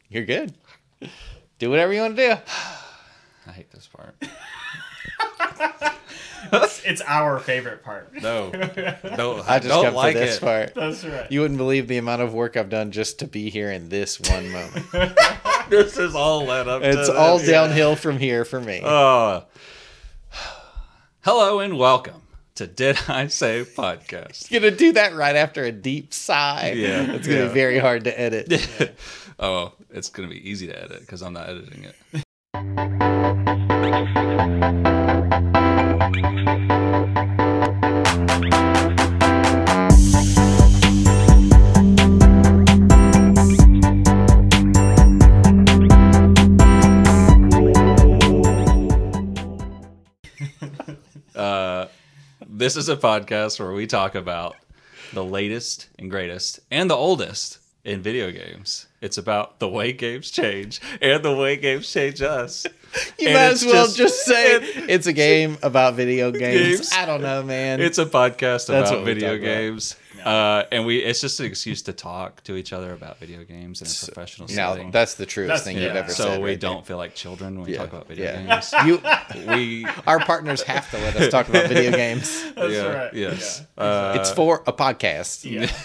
You're good. Do whatever you want to do. I hate this part. It's our favorite part. No, I just don't come like for this it. part. That's right. You wouldn't believe the amount of work I've done just to be here in this one moment. This is all led up. It's to all this. downhill from here for me. Hello and welcome to Did I Say Podcast. You're gonna do that right after a deep sigh. Yeah, It's gonna be very hard to edit. Oh, it's gonna be easy to edit because I'm not editing it. This is a podcast where we talk about the latest and greatest and the oldest in video games. It's about the way games change and the way games change us. You And might it's as well just say it's a game about video games. Games. I don't know, man. It's a podcast That's about what we video talk about. games. And it's just an excuse to talk to each other about video games in a professional now setting. that's the truest That's- thing yeah. you've ever So said. we right don't feel like children when we talk about video yeah. games. We Our partners have to let us talk about video games. That's yeah, right. yes. It's for a podcast.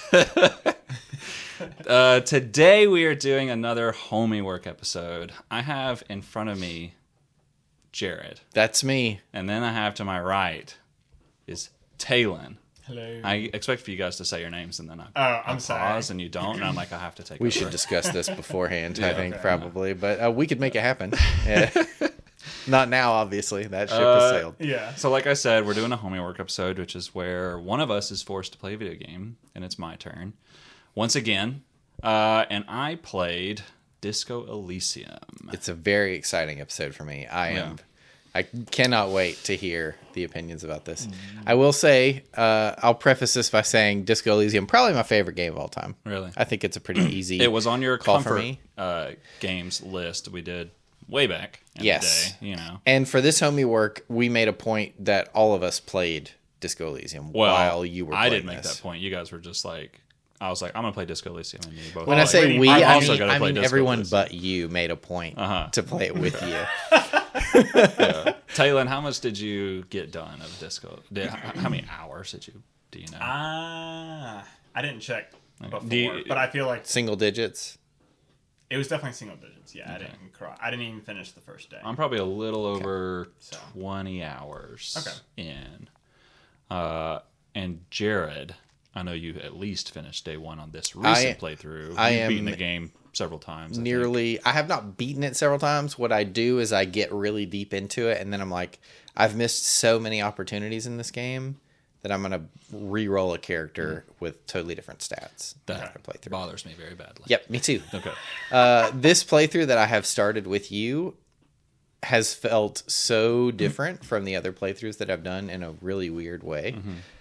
Yeah. Today we are doing another homework episode. I have in front of me Jared, That's me. and then I have to my right is Talon. Hello. I expect for you guys to say your names, and then I I'm sorry. pause, and you don't, and I'm like, I have to take. We over. should discuss this beforehand, I think, okay. probably. But we could make it happen. Yeah. Not now, obviously. That ship has sailed. Yeah. So, like I said, we're doing a homework episode, which is where one of us is forced to play a video game, and it's my turn once again. And I played Disco Elysium. It's a very exciting episode for me. I cannot wait to hear the opinions about this. I will say, I'll preface this by saying Disco Elysium, probably my favorite game of all time. Really? I think it's a pretty easy It was on your call for comfort me. games list we did way back in Yes. the day, you know. And for this homie work, we made a point that all of us played Disco Elysium Well, while you were playing I didn't make this. that point. You guys were just like, I was like, I'm going to play Disco Elysium. And you both When were I say like, we, I'm I also mean, gonna play Disco everyone Elysium. but you made a point Uh-huh. to play it with you. Talon, how much did you get done of Disco? How many hours do you know? I didn't check before, Do you- but I feel like Single digits. it was definitely single digits. Yeah, I didn't cry. I didn't even finish the first day. I'm probably a little over So. 20 hours Okay. in. And Jared, I know you at least finished day one on this recent playthrough. I You've am beaten the game several times. I think. Nearly, I have not beaten it several times. What I do is I get really deep into it, and then I'm like, I've missed so many opportunities in this game that I'm gonna re-roll a character with totally different stats. That after playthrough. bothers me very badly. Yep, me too. Okay. This playthrough that I have started with you has felt so different from the other playthroughs that I've done in a really weird way.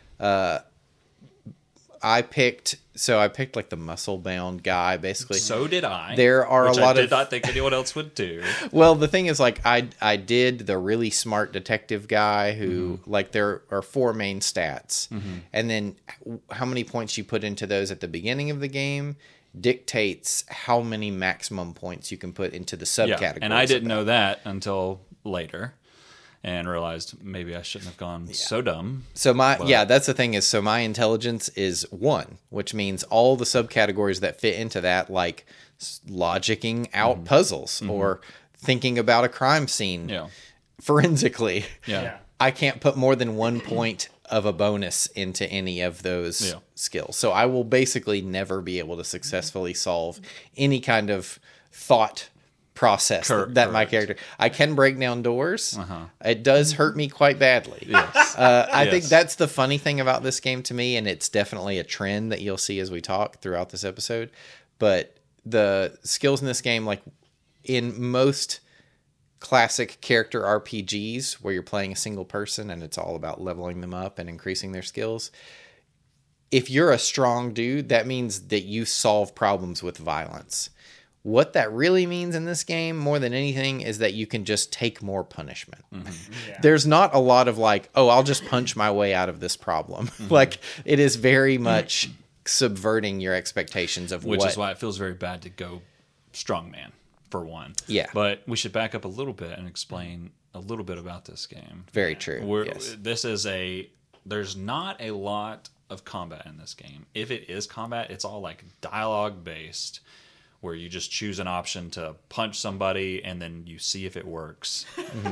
I picked like the muscle bound guy basically. So did I. There are which a lot I did of not think anyone else would do. Well, the thing is, like, I did the really smart detective guy who, like, there are 4 main stats. And then how many points you put into those at the beginning of the game dictates how many maximum points you can put into the subcategories. Yeah, and I of didn't that. know that until later, and realized maybe I shouldn't have gone so dumb. So that's the thing is, so my intelligence is 1, which means all the subcategories that fit into that, like logicking out puzzles or thinking about a crime scene Yeah. forensically. Yeah. I can't put more than 1 point of a bonus into any of those Yeah. skills. So I will basically never be able to successfully solve any kind of thought process that my correct. character. I can break down doors. It does hurt me quite badly. Yes. I think Yes. that's the funny thing about this game to me, and it's definitely a trend that you'll see as we talk throughout this episode. But the skills in this game, like in most classic character RPGs where you're playing a single person and it's all about leveling them up and increasing their skills, if you're a strong dude, that means that you solve problems with violence. What that really means in this game, more than anything, is that you can just take more punishment. Yeah. There's not a lot of like, oh, I'll just punch my way out of this problem. Like, it is very much subverting your expectations of Which what. is why it feels very bad to go strongman for one. Yeah. But we should back up a little bit and explain a little bit about this game. Very true. Yes. There's not a lot of combat in this game. If it is combat, it's all like dialogue based, where you just choose an option to punch somebody and then you see if it works.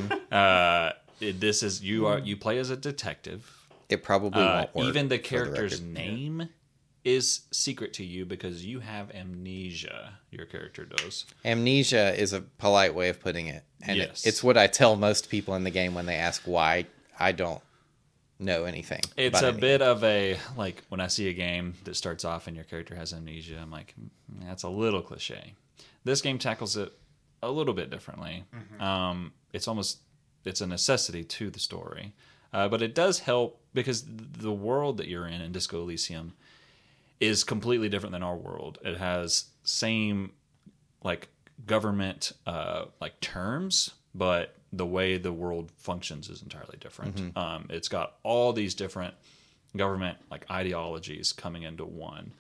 You play as a detective. It probably won't work. Even the character's name is secret to you because you have amnesia. Your character does. Amnesia is a polite way of putting it. And Yes. it's what I tell most people in the game when they ask why I don't know anything. It's about a anything. bit of a, like, when I see a game that starts off and your character has amnesia, I'm like, that's a little cliche. This game tackles it a little bit differently. It's a necessity to the story. But it does help because the world that you're in Disco Elysium is completely different than our world. It has same, like, government, like, terms, but the way the world functions is entirely different. It's got all these different government, like, ideologies coming into one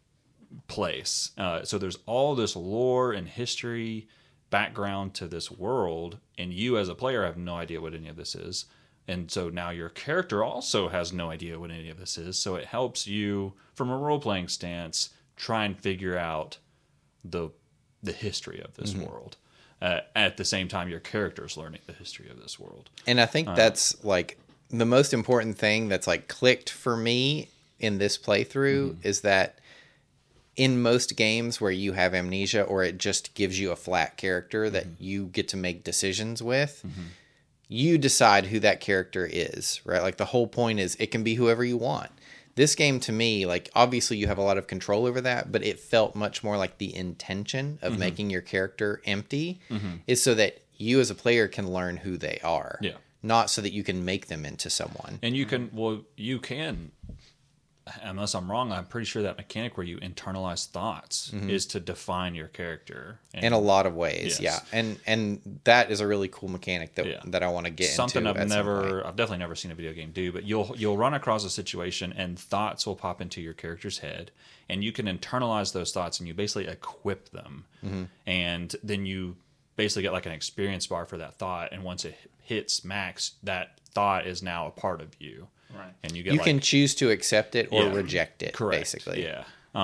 place. So there's all this lore and history background to this world, and you as a player have no idea what any of this is. And so now your character also has no idea what any of this is. So it helps you, from a role-playing stance, try and figure out the history of this world. At the same time, your character is learning the history of this world. And I think that's like the most important thing that's like clicked for me in this playthrough is that in most games where you have amnesia or it just gives you a flat character that you get to make decisions with, you decide who that character is, right? Like the whole point is it can be whoever you want. This game to me, like obviously you have a lot of control over that, but it felt much more like the intention of making your character empty is so that you as a player can learn who they are. Yeah. Not so that you can make them into someone. And you can, unless I'm wrong, I'm pretty sure that mechanic where you internalize thoughts is to define your character. And In a lot of ways, Yes. yeah. And that is a really cool mechanic that Yeah. that I want to get something into. I've at some point. definitely never seen a video game do, but you'll run across a situation and thoughts will pop into your character's head and you can internalize those thoughts and you basically equip them. And then you basically get like an experience bar for that thought, and once it hits max, that thought is now a part of you. Right. And you get You like, can choose to accept it or Yeah. reject it, correct. basically. Yeah.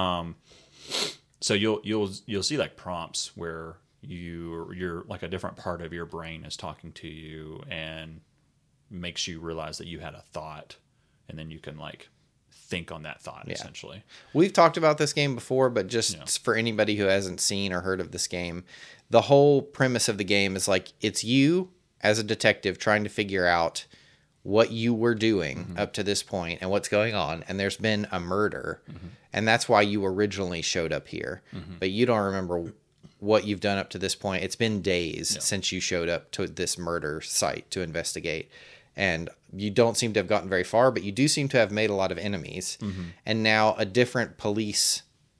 So you'll see like prompts where you're like a different part of your brain is talking to you and makes you realize that you had a thought, and then you can like think on that thought essentially. We've talked about this game before, but just for anybody who hasn't seen or heard of this game, the whole premise of the game is like it's you as a detective trying to figure out what you were doing up to this point and what's going on, and there's been a murder, and that's why you originally showed up here, but you don't remember what you've done up to this point. It's been days since you showed up to this murder site to investigate, and you don't seem to have gotten very far, but you do seem to have made a lot of enemies, and now a different police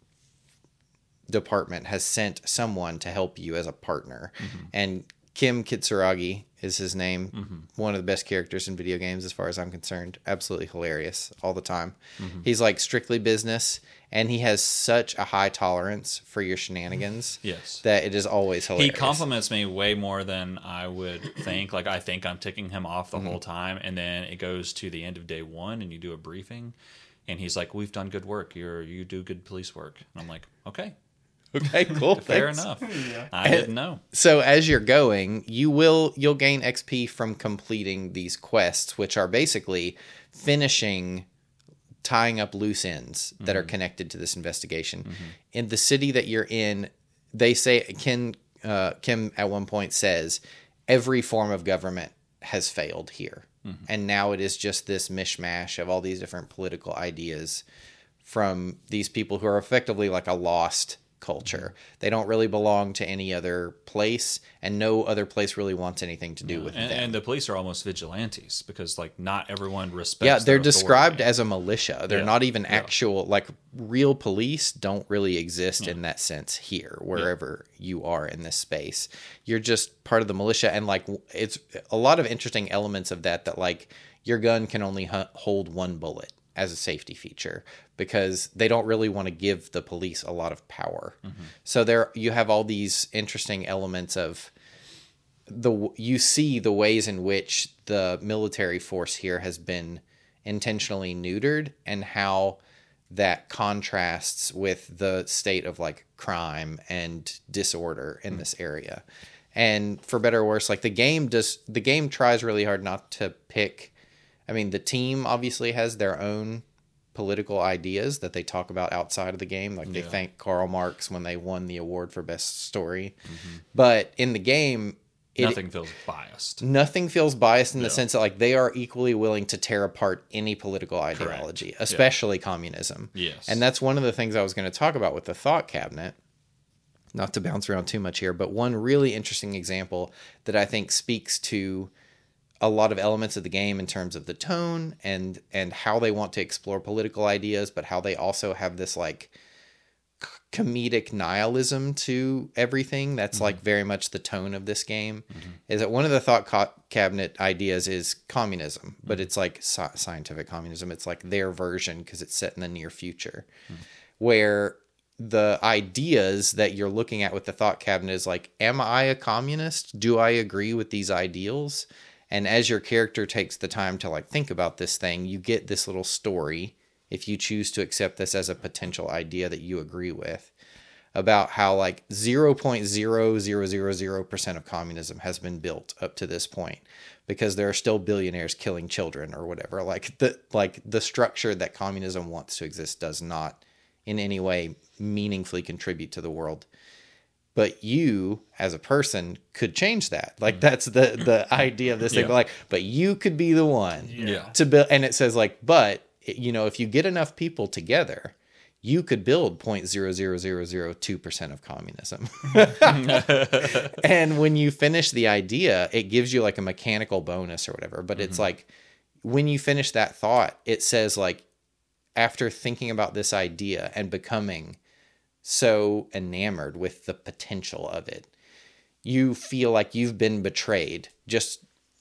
department has sent someone to help you as a partner, and Kim Kitsuragi is his name. One of the best characters in video games as far as I'm concerned. Absolutely hilarious all the time. He's like strictly business, and he has such a high tolerance for your shenanigans Yes. that it is always hilarious. He compliments me way more than I would think. Like I think I'm ticking him off the whole time, and then it goes to the end of day one and you do a briefing and he's like, "We've done good work. You do good police work." And I'm like, "Okay. Okay, cool. Fair thanks. enough." I didn't know. So as you're going, you'll gain XP from completing these quests, which are basically finishing tying up loose ends that are connected to this investigation. In the city that you're in, they say Kim at one point says every form of government has failed here. And now it is just this mishmash of all these different political ideas from these people who are effectively like a lost culture. They don't really belong to any other place, and no other place really wants anything to do with them. And the police are almost vigilantes because like not everyone respects. Yeah, they're their described authority. as a militia. They're Yeah. not even actual, like real police don't really exist in that sense here, wherever you are in this space. You're just part of the militia, and like it's a lot of interesting elements of that like your gun can only hold one bullet. as a safety feature because they don't really want to give the police a lot of power. So there you have all these interesting elements of you see the ways in which the military force here has been intentionally neutered and how that contrasts with the state of like crime and disorder in this area. And for better or worse, like the game tries really hard not to pick. I mean, the team obviously has their own political ideas that they talk about outside of the game. Like they thank Karl Marx when they won the award for best story. But in the game, Nothing feels biased. Nothing feels biased in the sense that like they are equally willing to tear apart any political ideology, especially communism. Yes. And that's one of the things I was going to talk about with the thought cabinet. Not to bounce around too much here, but one really interesting example that I think speaks to a lot of elements of the game in terms of the tone and how they want to explore political ideas, but how they also have this like comedic nihilism to everything. That's like very much the tone of this game. Is that one of the thought cabinet ideas is communism, but it's like scientific communism. It's like their version because it's set in the near future, where the ideas that you're looking at with the thought cabinet is like, am I a communist? Do I agree with these ideals? And as your character takes the time to like think about this thing, you get this little story, if you choose to accept this as a potential idea that you agree with, about how like 0.0000% of communism has been built up to this point because there are still billionaires killing children or whatever. Like the structure that communism wants to exist does not in any way meaningfully contribute to the world. But you, as a person, could change that. Like that's the idea of this thing. But you could be the one to build. And it says like, but you know, if you get enough people together, you could build 0.00002% of communism. And when you finish the idea, it gives you like a mechanical bonus or whatever. But it's like when you finish that thought, it says like, after thinking about this idea and becoming so enamored with the potential of it, you feel like you've been betrayed just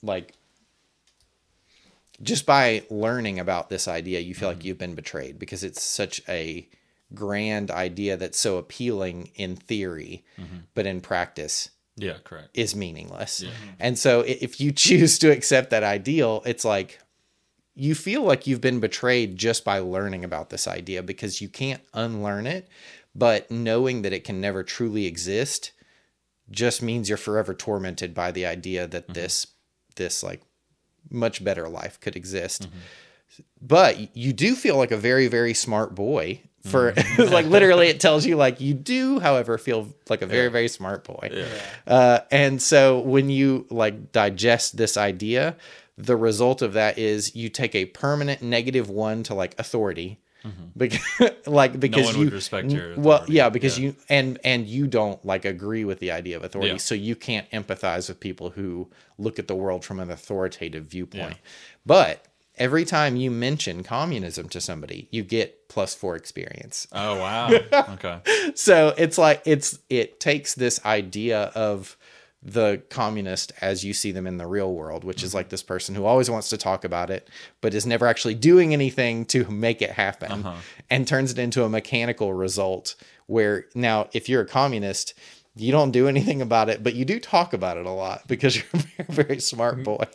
by learning about this idea. You feel like you've been betrayed because it's such a grand idea that's so appealing in theory, but in practice is meaningless. And so if you choose to accept that ideal, it's like you feel like you've been betrayed just by learning about this idea because you can't unlearn it. But knowing that it can never truly exist just means you're forever tormented by the idea that this like much better life could exist. But you do feel like a very, very smart boy for like literally it tells you like you do, however, feel like a very, very smart boy. And so when you like digest this idea, the result of that is you take a permanent -1 to like authority. Because no one would respect your authority. Because you and you don't like agree with the idea of authority, so you can't empathize with people who look at the world from an authoritative viewpoint. But every time you mention communism to somebody, you get +4 experience. Oh wow. Okay. So it's like it takes this idea of the communist as you see them in the real world, which is like this person who always wants to talk about it, but is never actually doing anything to make it happen, and turns it into a mechanical result where now if you're a communist, you don't do anything about it, but you do talk about it a lot because you're a very, very smart boy.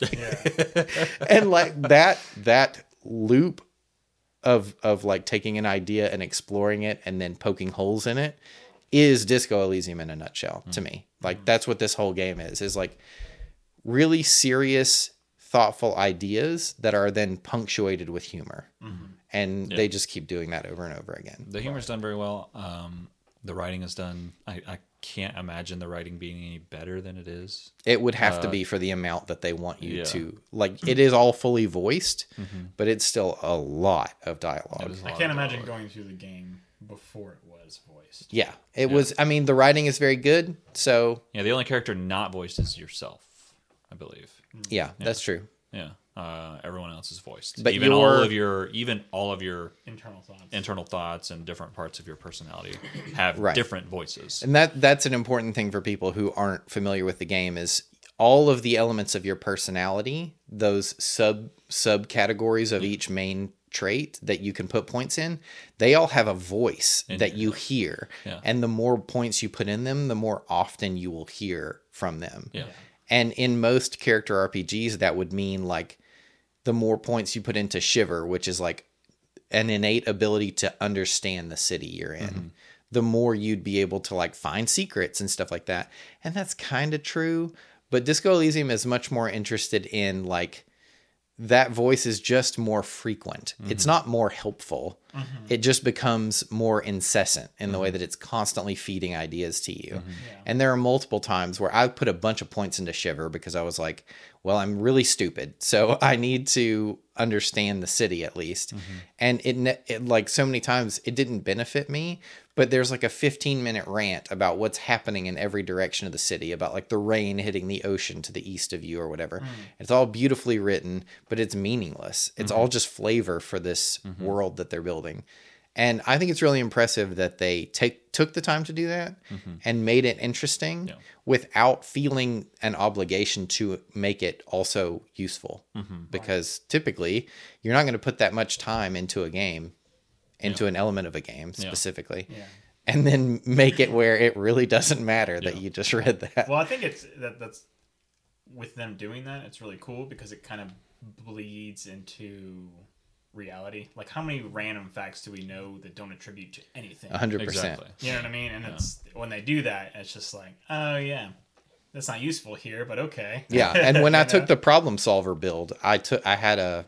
And like that loop of like taking an idea and exploring it and then poking holes in it is Disco Elysium in a nutshell to me. Like that's what this whole game is like really serious, thoughtful ideas that are then punctuated with humor. And they just keep doing that over and over again. The humor's done very well. The writing is done. I can't imagine the writing being any better than it is. It would have to be for the amount that they want you to. Like it is all fully voiced, but it's still a lot of dialogue. I can't imagine going through the game before it was voiced. Yeah, it was. I mean, the writing is very good. So the only character not voiced is yourself, I believe. Yeah, that's true. Yeah, everyone else is voiced. But even all of your internal thoughts and different parts of your personality have different voices. And that's an important thing for people who aren't familiar with the game is all of the elements of your personality, those subcategories of each main trait that you can put points in, they all have a voice that you hear. Yeah. And the more points you put in them, the more often you will hear from them. Yeah. And in most character RPGs, that would mean like the more points you put into Shiver, which is like an innate ability to understand the city you're in, the more you'd be able to like find secrets and stuff like that. And that's kind of true. But Disco Elysium is much more interested in like that voice is just more frequent. It's not more helpful. It just becomes more incessant in the way that it's constantly feeding ideas to you. And there are multiple times where I put a bunch of points into Shiver because I was like, well, I'm really stupid, so I need to understand the city at least. And it like so many times it didn't benefit me, but there's like a 15-minute rant about what's happening in every direction of the city, about like the rain hitting the ocean to the east of you or whatever. It's all beautifully written, but it's meaningless. It's all just flavor for this world that they're building. And I think it's really impressive that they took the time to do that and made it interesting without feeling an obligation to make it also useful. Because typically, you're not going to put that much time into a game, into an element of a game specifically, and then make it where it really doesn't matter that you just read that. Well, I think it's that's with them doing that, it's really cool because it kind of bleeds into reality. Like, how many random facts do we know that don't attribute to anything? 100%. Exactly. You know what I mean? And it's when they do that, it's just like, oh yeah, that's not useful here, but okay. Yeah, and when I took the problem solver build, I had a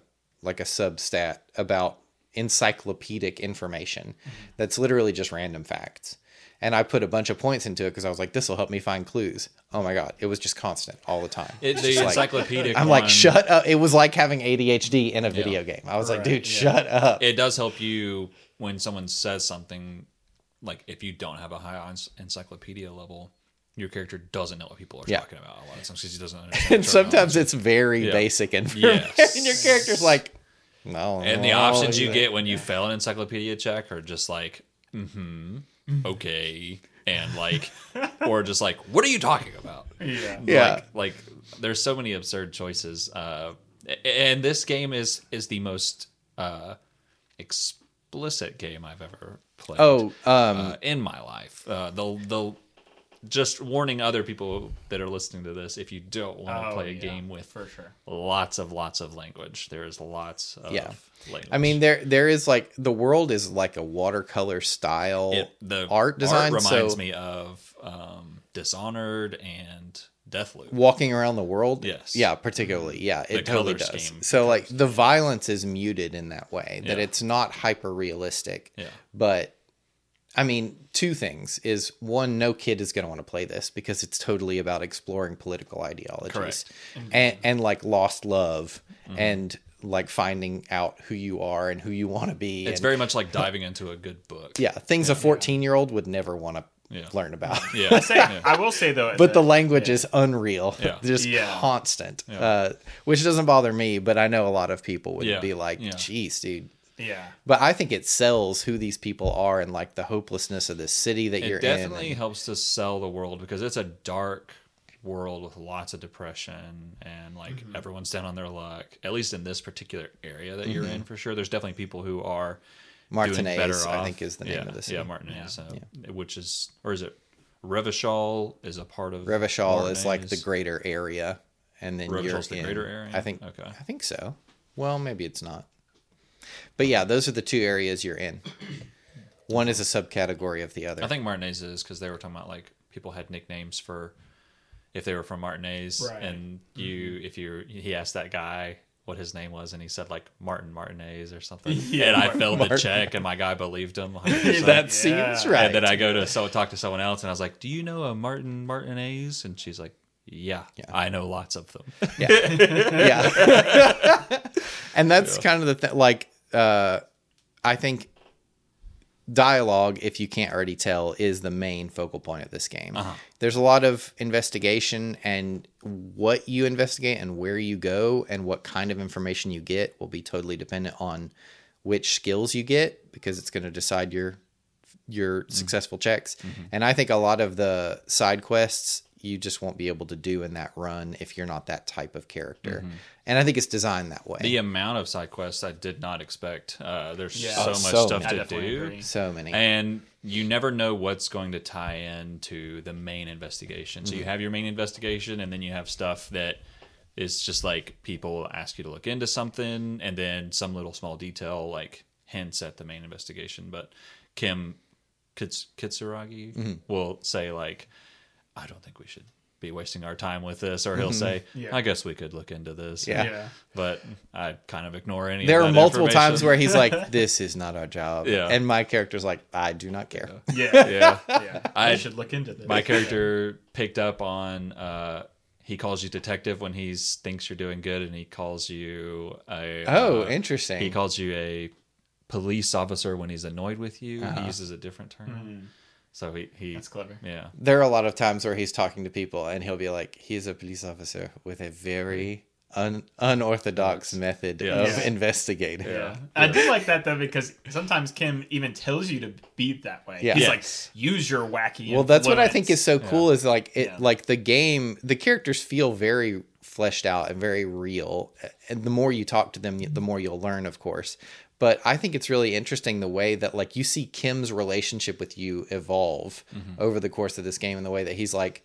substat about encyclopedic information that's literally just random facts. And I put a bunch of points into it because I was like, this will help me find clues. Oh my God. It was just constant all the time. The encyclopedic I'm like, shut up. It was like having ADHD in a video game. I was like, dude, shut up. It does help you when someone says something, like if you don't have a high encyclopedia level, your character doesn't know what people are talking about a lot of times because he doesn't understand. And sometimes it's very basic information. Yes. And your character's like, no. And the options you get when you fail an encyclopedia check are just like, okay, and like, or just like, what are you talking about? Like there's so many absurd choices. And this game is the most explicit game I've ever played. In my life. They'll just warning other people that are listening to this, if you don't want to play a game with for sure lots of language, there is lots of language. I mean, there is like, the world is like a watercolor style the art design. Art reminds me of Dishonored and Deathloop. Walking around the world. Yes. Yeah, particularly. Yeah, it totally color does. scheme. So like the violence is muted in that way, that it's not hyper realistic. Yeah. But I mean, two things is, one, no kid is going to want to play this because it's totally about exploring political ideologies. Correct. And like lost love and like finding out who you are and who you want to be. It's very much like diving into a good book. Yeah, things a 14-year-old would never want to learn about. Yeah. I will say though, But the language is unreal. Yeah. Just constant. Which doesn't bother me, but I know a lot of people would be like, geez, dude. Yeah. But I think it sells who these people are and like the hopelessness of this city that you're in. It definitely helps to sell the world because it's a dark world with lots of depression and like everyone's down on their luck, at least in this particular area that you're in for sure. There's definitely people who are doing better off. I think is the name of the city. Yeah, Martinez. Which is, or is it Revachol is a part of Revachol is like the greater area. And then Revachol's the greater area? I think, okay. I think so. Well, maybe it's not. But yeah, those are the two areas you're in. One is a subcategory of the other. I think Martinez is because they were talking about like people had nicknames for if they were from Martinez, and he asked that guy what his name was, and he said like Martinez or something, and I failed the check, and my guy believed him 100%. That seems right. And then I go to talk to someone else, and I was like, "Do you know a Martinez?" And she's like, "Yeah, I know lots of them." Yeah. And that's kind of the thing. Like, I think dialogue, if you can't already tell, is the main focal point of this game. There's a lot of investigation, and what you investigate and where you go and what kind of information you get will be totally dependent on which skills you get, because it's going to decide your successful checks. And I think a lot of the side quests, you just won't be able to do in that run if you're not that type of character. And I think it's designed that way. The amount of side quests I did not expect. There's Yeah. so Oh, much so stuff many. I to definitely do. agree. So many. And you never know what's going to tie into the main investigation. So you have your main investigation, and then you have stuff that is just like people ask you to look into something, and then some little small detail like hints at the main investigation. But Kim Kitsuragi will say like, I don't think we should be wasting our time with this, or he'll say, Yeah. I guess we could look into this. Yeah. Yeah. But I kind of ignore any There of are that multiple information. times where he's like, this is not our job. Yeah. And my character's like, I do not care. Yeah. Yeah. Yeah. I I should look into this. My character picked up on he calls you detective when he thinks you're doing good, and he calls you a Oh, interesting. he calls you a police officer when he's annoyed with you. He uses a different term. Mm. So he That's clever. yeah. There are a lot of times where he's talking to people and he'll be like, he's a police officer with a very unorthodox method Yeah. of Yeah. investigating. Yeah. I do like that though, because sometimes Kim even tells you to be that way. Yeah. He's Yes. like, use your wacky. Well, that's what I think influence. is so cool is like it, Yeah. like the game, the characters feel very fleshed out and very real. And the more you talk to them, the more you'll learn, of course. But I think it's really interesting the way that like you see Kim's relationship with you evolve over the course of this game, and the way that he's like,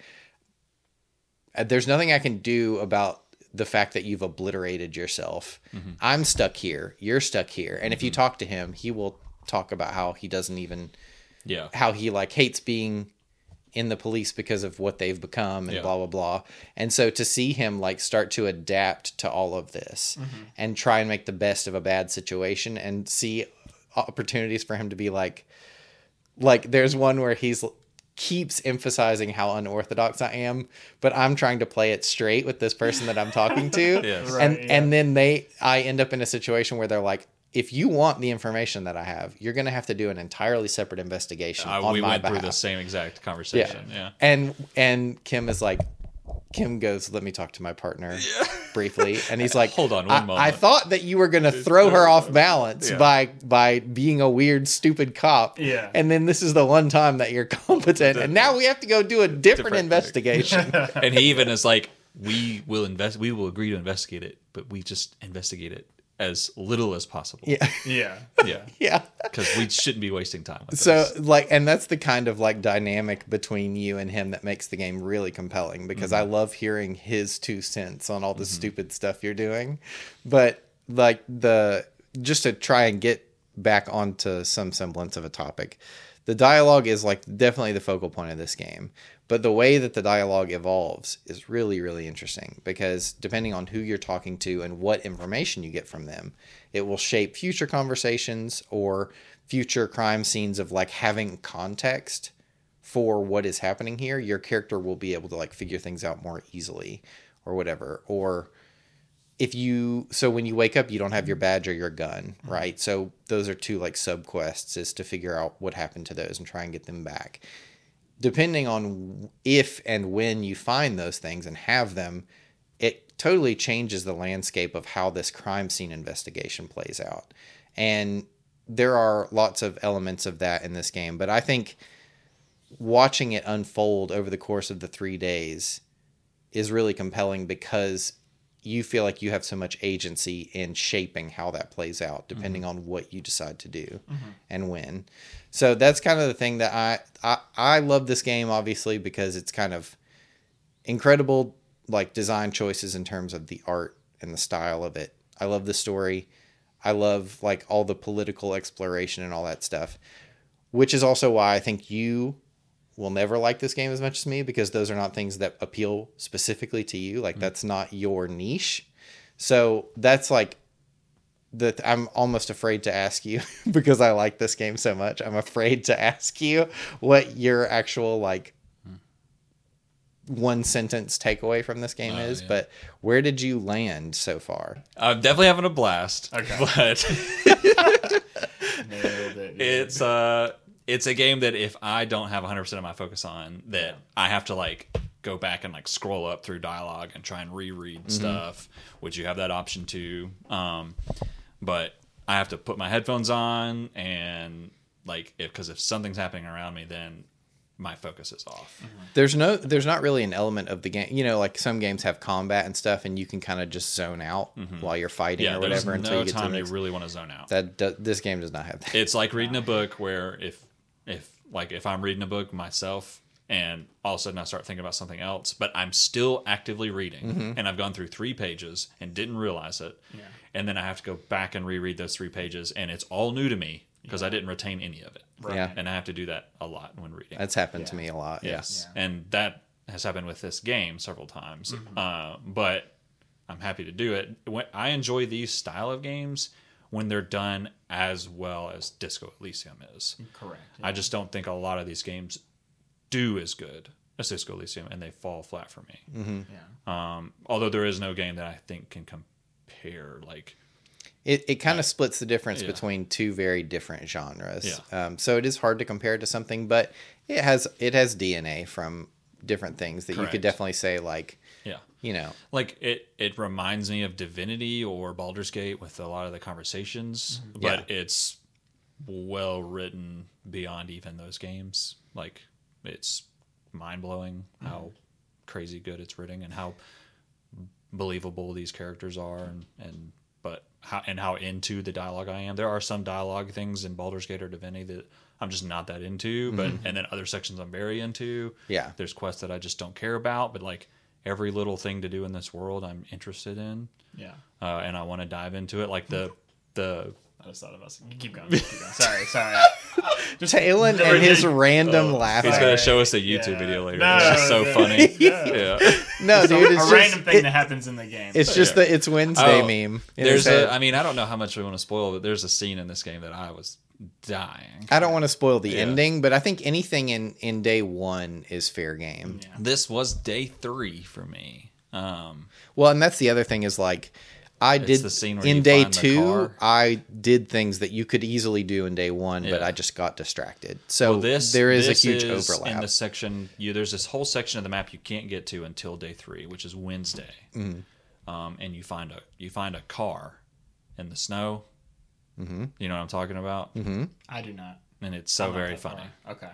there's nothing I can do about the fact that you've obliterated yourself. I'm stuck here. You're stuck here. And if you talk to him, he will talk about how he doesn't even, Yeah. how he like hates being in the police because of what they've become and Yeah. blah, blah, blah. And so to see him like start to adapt to all of this and try and make the best of a bad situation, and see opportunities for him to be like there's one where he's keeps emphasizing how unorthodox I am, but I'm trying to play it straight with this person that I'm talking to. Yes. Right, and yeah. and then I end up in a situation where they're like, if you want the information that I have, you're going to have to do an entirely separate investigation on We my went behalf. through the same exact conversation. Yeah. And Kim is like, Kim goes, let me talk to my partner briefly. And he's like, Hold on one I moment. thought that you were going to throw her off balance Yeah. by being a weird, stupid cop. Yeah. And then this is the one time that you're competent. And now we have to go do a different Different thing. investigation. And he even is like, we will agree to investigate it, but we just investigate it as little as possible. Yeah. Yeah. Yeah. Yeah. Because we shouldn't be wasting time with So this. like, and that's the kind of like dynamic between you and him that makes the game really compelling, because I love hearing his 2 cents on all the stupid stuff you're doing. But like just to try and get back onto some semblance of a topic, the dialogue is like definitely the focal point of this game. But the way that the dialogue evolves is really, really interesting, because depending on who you're talking to and what information you get from them, it will shape future conversations or future crime scenes of like having context for what is happening here. Your character will be able to like figure things out more easily or whatever. Or so when you wake up, you don't have your badge or your gun, right? So those are 2 like sub quests, is to figure out what happened to those and try and get them back. Depending on if and when you find those things and have them, it totally changes the landscape of how this crime scene investigation plays out. And there are lots of elements of that in this game, but I think watching it unfold over the course of the 3 days is really compelling, because you feel like you have so much agency in shaping how that plays out, depending on what you decide to do and when. So that's kind of the thing that I love this game, obviously, because it's kind of incredible, like design choices in terms of the art and the style of it. I love the story. I love like all the political exploration and all that stuff, which is also why I think you will never like this game as much as me, because those are not things that appeal specifically to you. Like that's not your niche. So that's like I'm almost afraid to ask you because I like this game so much. I'm afraid to ask you what your actual like 1 sentence takeaway from this game is, yeah. but where did you land so far? I'm definitely having a blast. Okay. But Nailed it. it's a game that if I don't have 100% of my focus on, that I have to like go back and like scroll up through dialogue and try and reread stuff, which you have that option too. But I have to put my headphones on, and like because if something's happening around me, then my focus is off. There's not really an element of the game. You know, like some games have combat and stuff, and you can kind of just zone out while you're fighting Yeah, or there's whatever until no you get to time the you next. really want to zone out. This game does not have that. It's like reading a book where if I'm reading a book myself and all of a sudden I start thinking about something else, but I'm still actively reading and I've gone through 3 pages and didn't realize it. Yeah. And then I have to go back and reread those 3 pages and it's all new to me because I didn't retain any of it. Right. Yeah. And I have to do that a lot when reading. That's happened to me a lot. Yes. Yeah. And that has happened with this game several times. But I'm happy to do it. I enjoy these style of games when they're done as well as Disco Elysium is. Correct. I just don't think a lot of these games do as good as Disco Elysium, and they fall flat for me. Yeah. Although there is no game that I think can compare. Like, It kind of splits the difference Yeah. between 2 very different genres. Yeah. So it is hard to compare it to something, but it has DNA from different things that you Correct. could definitely say, like, yeah, you know, like it reminds me of Divinity or Baldur's Gate with a lot of the conversations, but it's well written beyond even those games. Like, it's mind blowing how crazy good it's written and how believable these characters are, and how into the dialogue I am. There are some dialogue things in Baldur's Gate or Divinity that I'm just not that into, but and then other sections I'm very into. Yeah. There's quests that I just don't care about, but like every little thing to do in this world I'm interested in, Yeah. and I want to dive into it. Like the I just thought of us. Keep going. Keep going. Sorry. Talon and his random laughing. he's gonna show us a YouTube video later. No, it's just so no, funny. no. Yeah. No, dude, it's a just random thing that happens in the game. it's just Yeah. the It's Wednesday Oh, meme. in There's his head. I mean, I don't know how much we want to spoil, but there's a scene in this game that I was dying. I don't want to spoil the Yeah. ending, but I think anything in day 1 is fair game. Yeah. This was day 3 for me. Well, and that's the other thing is like I did the scene where in you day find the 2. car. I did things that you could easily do in day 1, but Yeah. I just got distracted. So Well, there is this a huge is overlap. in the section. There's this whole section of the map you can't get to until day 3, which is Wednesday. And you find a car in the snow. You know what I'm talking about? I do not. And it's so I'm not very that funny. far. Okay.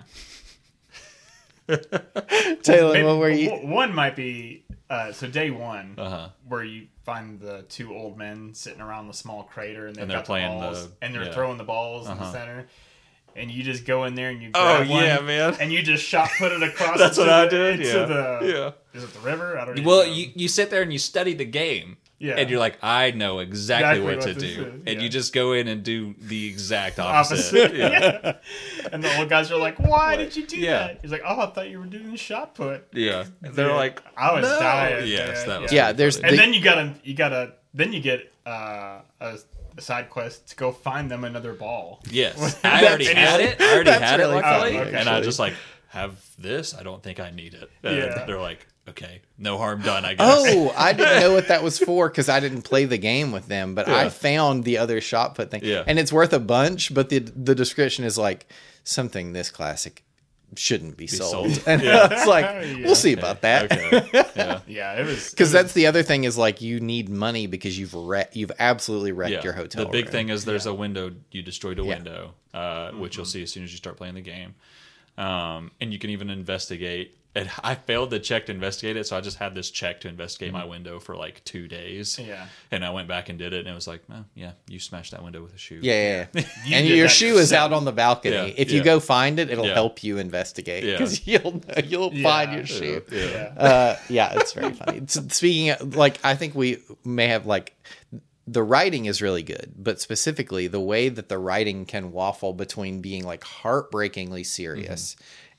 Taylor, Maybe what were you? One might be so day 1 Uh-huh. where you find the 2 old men sitting around the small crater and they've they're got playing the balls the- and they're yeah. throwing the balls in the center. And you just go in there and you Oh, grab one, yeah, man. and you just shot put it across. That's into what I the- did, into yeah. the- Is it the river? I don't even Well, know. you sit there and you study the game. Yeah. And you're like, I know exactly what to this do. is, And yeah. you just go in and do the exact opposite. opposite. Yeah. And the old guys are like, "Why did you do Yeah. that?" He's like, "Oh, I thought you were doing the shot put." Yeah. They're Yeah. like, I was no. dying. Yes, that was Yeah, pretty there's funny. And the- then you get a side quest to go find them another ball. Yes, I already had it. I already That's had really it, luckily, funny. and I was just like, "Have this? I don't think I need it." And Yeah. they're like, "Okay, no harm done, I guess." Oh, I didn't know what that was for because I didn't play the game with them, but I Yeah. found the other shot put thing. Yeah. And it's worth a bunch, but the description is like something this classic shouldn't be sold. sold. And Yeah. it's like, Yeah. we'll see about that. Okay. Yeah. Yeah, it was Because that's the other thing is like you need money because you've absolutely wrecked Yeah. your hotel The big room. thing is there's a window. You destroyed a Yeah. window, which you'll see as soon as you start playing the game. And you can even investigate. And I failed to check to investigate it, so I just had this check to investigate my window for like 2 days. Yeah. And I went back and did it, and it was like, oh, yeah, you smashed that window with a shoe. Yeah. You And did your that shoe is yourself. out on the balcony. Yeah, If you yeah. go find it, it'll Yeah. help you investigate Yeah. because you'll find your shoe. Yeah. Yeah. It's very funny. Speaking of, like, I think we may have like the writing is really good, but specifically the way that the writing can waffle between being like heartbreakingly serious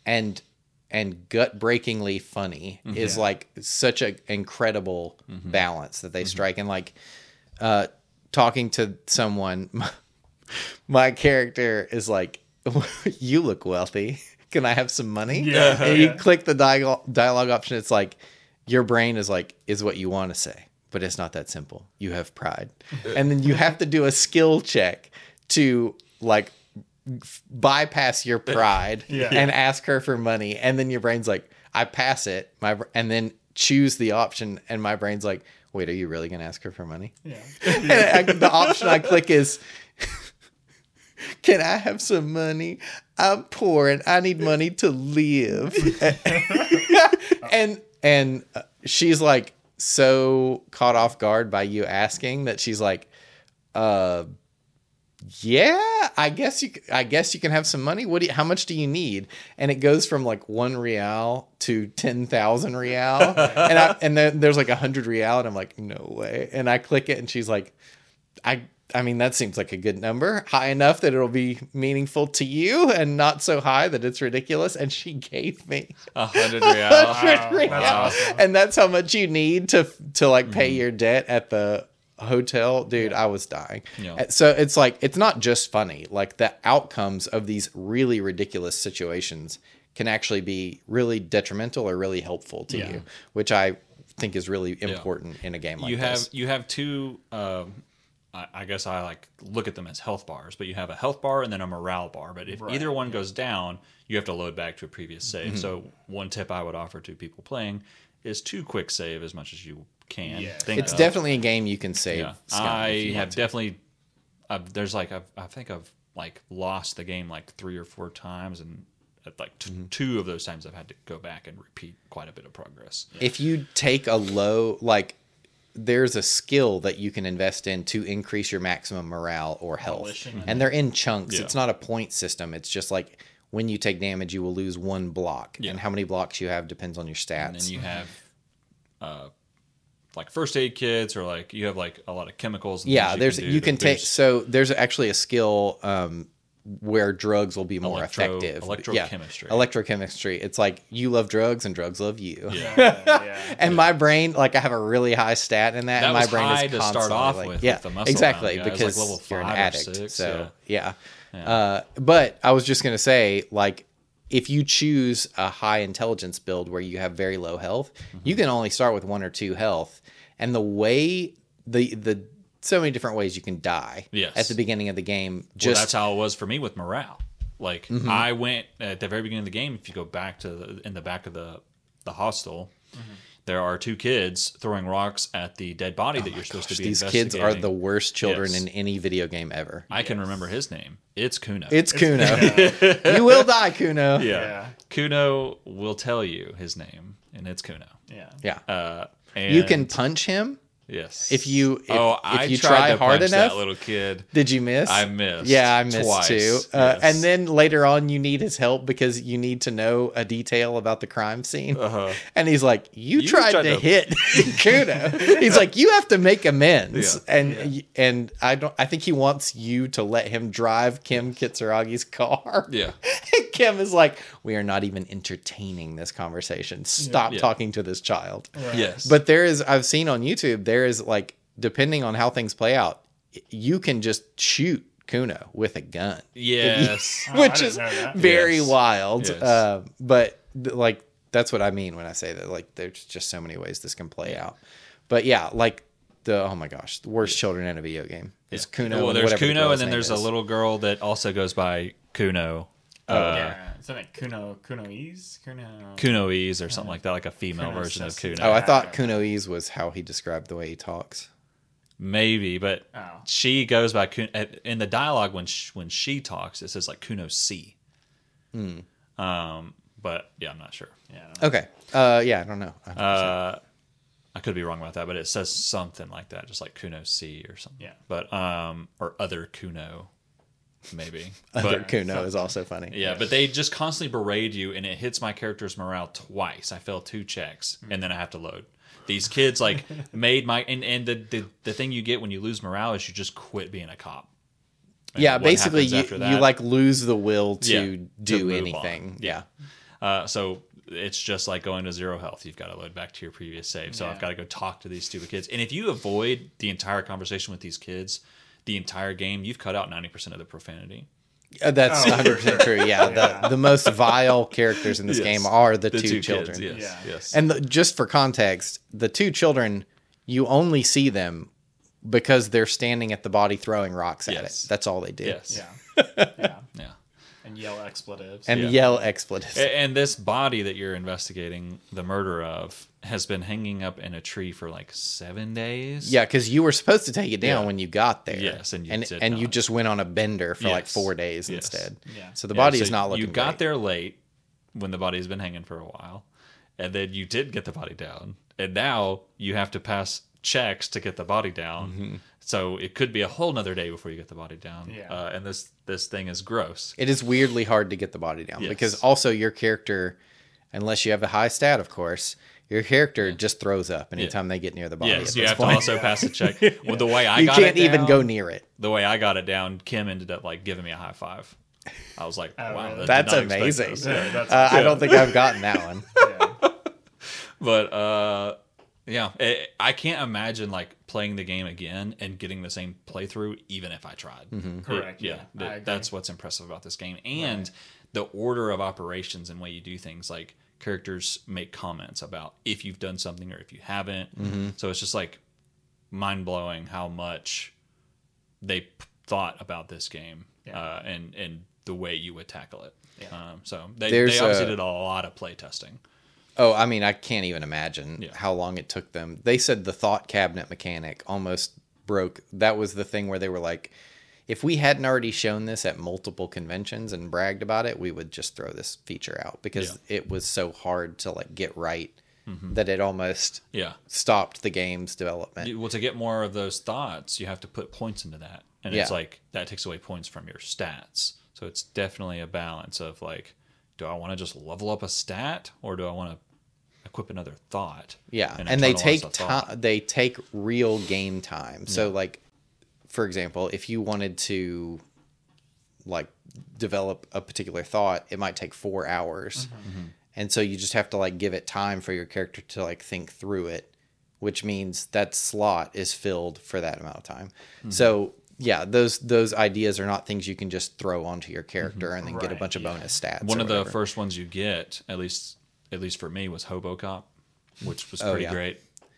and gut-breakingly funny is like such an incredible balance that they strike. And like talking to someone, my character is like, "You look wealthy. Can I have some money?" Yeah. And you Yeah. click the dialogue option. It's like your brain is like, is what you want to say, but it's not that simple. You have pride, and then you have to do a skill check to like bypass your pride Yeah. and ask her for money, and then your brain's like, I pass it, and then choose the option, and my brain's like, wait, are you really gonna ask her for money? Yeah. And the option I click is, can I have some money? I'm poor and I need money to live. and she's like so caught off guard by you asking that she's like, yeah, I guess you can have some money. How much do you need? And it goes from like 1 real to 10,000 real. And then there's like 100 real and I'm like, no way. And I click it and she's like, I mean, that seems like a good number, high enough that it'll be meaningful to you and not so high that it's ridiculous. And she gave me 100 real. 100 real. That's awesome. And that's how much you need to like pay your debt at the hotel. Dude, I was dying. Yeah. So it's like, it's not just funny. Like the outcomes of these really ridiculous situations can actually be really detrimental or really helpful to you, which I think is really important in a game like this. You have two, I guess I like look at them as health bars, but you have a health bar and then a morale bar. But if either one goes down, you have to load back to a previous save. Mm-hmm. So one tip I would offer to people playing is to quick save as much as you can. Yeah. It's definitely a game you can save. Yeah. scum if I you have want to. definitely. There's like I think I've like lost the game like 3 or 4 times, and at like 2 of those times I've had to go back and repeat quite a bit of progress. If you take a low, like, there's a skill that you can invest in to increase your maximum morale or health. Volition. And they're in chunks. Yeah. It's not a point system. It's just like when you take damage, you will lose 1 block. Yeah. And how many blocks you have depends on your stats. And then you have like first aid kits, or like you have like a lot of chemicals. And yeah, things you can to take. boost- So there's actually a skill where drugs will be more effective. Electrochemistry. Yeah, electrochemistry. It's like you love drugs and drugs love you. Yeah. And my brain, like I have a really high stat in that, That and my was brain high is to constantly start off like, with yeah, the muscle exactly, bound guy. It was like because level you're an 5 or addict. 6, So yeah. But I was just gonna say, like, if you choose a high intelligence build where you have very low health, you can only start with 1 or 2 health, and the way the so many different ways you can die at the beginning of the game. Well, that's how it was for me with morale. Like I went at the very beginning of the game. If you go back to in the back of the hostel, there are 2 kids throwing rocks at the dead body that you're supposed to be These investigating. kids are the worst children Yes. in any video game ever. I can remember his name. It's Kuno. It's Kuno. You will die, Kuno. yeah. Kuno will tell you his name, and it's Kuno. Yeah. Yeah. And You can punch him. yes. if you I try tried to hard punch enough. that little kid. Did you miss? I missed. Yeah, I missed twice. too. Yes. And then later on, you need his help because you need to know a detail about the crime scene. And he's like, "You tried to hit Kuno." He's like, "You have to make amends." And I think he wants you to let him drive Kim Kitsuragi's car. Yeah. And Kim is like, "We are not even entertaining this conversation. Stop talking to this child." Yes. But I've seen on YouTube, there is like, depending on how things play out, you can just shoot Kuno with a gun. yes. I Which didn't is know that. very Yes. wild. Yes. But like, that's what I mean when I say that, like, there's just so many ways this can play out. But yeah, like oh my gosh, the worst children in a video game is Kuno. Well, and there's whatever the Kuno, girl's and then name there's is. a little girl that also goes by Kuno. Yeah. Isn't it Kunoese? Kunoese or something like that, like a female Kuno version of says- Kuno. Oh, I thought Kunoese was how he described the way he talks. Maybe, but Oh. she goes by in the dialogue when she talks. It says like Kuno C. But yeah, I'm not sure. Yeah. I don't know. Okay. Yeah, I don't know. I could be wrong about that, but it says something like that, just like Kuno C or something. Yeah. But or other Kuno, maybe. Other But Kuno is also funny. yeah, but they just constantly berate you, and it hits my character's morale twice. I fail 2 checks, and then I have to load. These kids like made my and the thing you get when you lose morale is you just quit being a cop. And Yeah, what basically happens after you that- like lose the will to Yeah, do move anything. on. Yeah. So it's just like going to 0 health. You've got to load back to your previous save. So Yeah. I've got to go talk to these stupid kids. And if you avoid the entire conversation with these kids, the entire game, you've cut out 90% of the profanity. That's Oh, 100% true. Yeah, Yeah. the most vile characters in this Yes. game are the 2 kids, children. yes, Yeah. yes. And just for context, the 2 children, you only see them because they're standing at the body throwing rocks at Yes. it. That's all they did. yes. Yeah. Yeah. Yeah. And yell expletives. and Yeah. yell expletives. And this body that you're investigating the murder of has been hanging up in a tree for like 7 days. Yeah, because you were supposed to take it down Yeah. when you got there. Yes, and you did and you not. just went on a bender for like Yes. 4 days Yes. instead. Yeah. So the Yeah, body so is not looking. You got great. there late when the body's been hanging for a while, and then you did get the body down, and now you have to pass checks to get the body down. Mm-hmm. So it could be a whole nother day before you get the body down. Yeah. And this thing is gross. It is weirdly hard to get the body down Yes. because also your character, unless you have a high stat, of course, your character just throws up anytime they get near the body. Yes, at you this have point. to also pass a check. Well, the way I You got can't it even down- go near it. The way I got it down, Kim ended up like giving me a high five. I was like, Oh, wow, really? did That's not expect amazing. this. Yeah, that's I don't think I've gotten that one. yeah. But yeah, I can't imagine like playing the game again and getting the same playthrough, even if I tried. Correct. Yeah, I agree. that's what's impressive about this game, and the order of operations and way you do things. Like characters make comments about if you've done something or if you haven't. So it's just like mind blowing how much they thought about this game and the way you would tackle it. So they There's obviously a- did a lot of play testing. Oh, I mean, I can't even imagine Yeah. how long it took them. They said the thought cabinet mechanic almost broke. That was the thing where they were like, if we hadn't already shown this at multiple conventions and bragged about it, we would just throw this feature out because it was so hard to like get right that it almost Yeah. stopped the game's development. Well, to get more of those thoughts, you have to put points into that. And it's Yeah. like that takes away points from your stats. So it's definitely a balance of like, do I want to just level up a stat or do I want to equip another thought? Yeah, and and they internalize take the thought? time. They take real game time. So, like, for example, if you wanted to, like, develop a particular thought, it might take 4 hours, and so you just have to like give it time for your character to like think through it, which means that slot is filled for that amount of time. So. Yeah, those ideas are not things you can just throw onto your character and then get a Right, bunch of yeah. bonus stats. One or of the whatever. first ones you get, at least for me, was HoboCop, which was pretty yeah. great.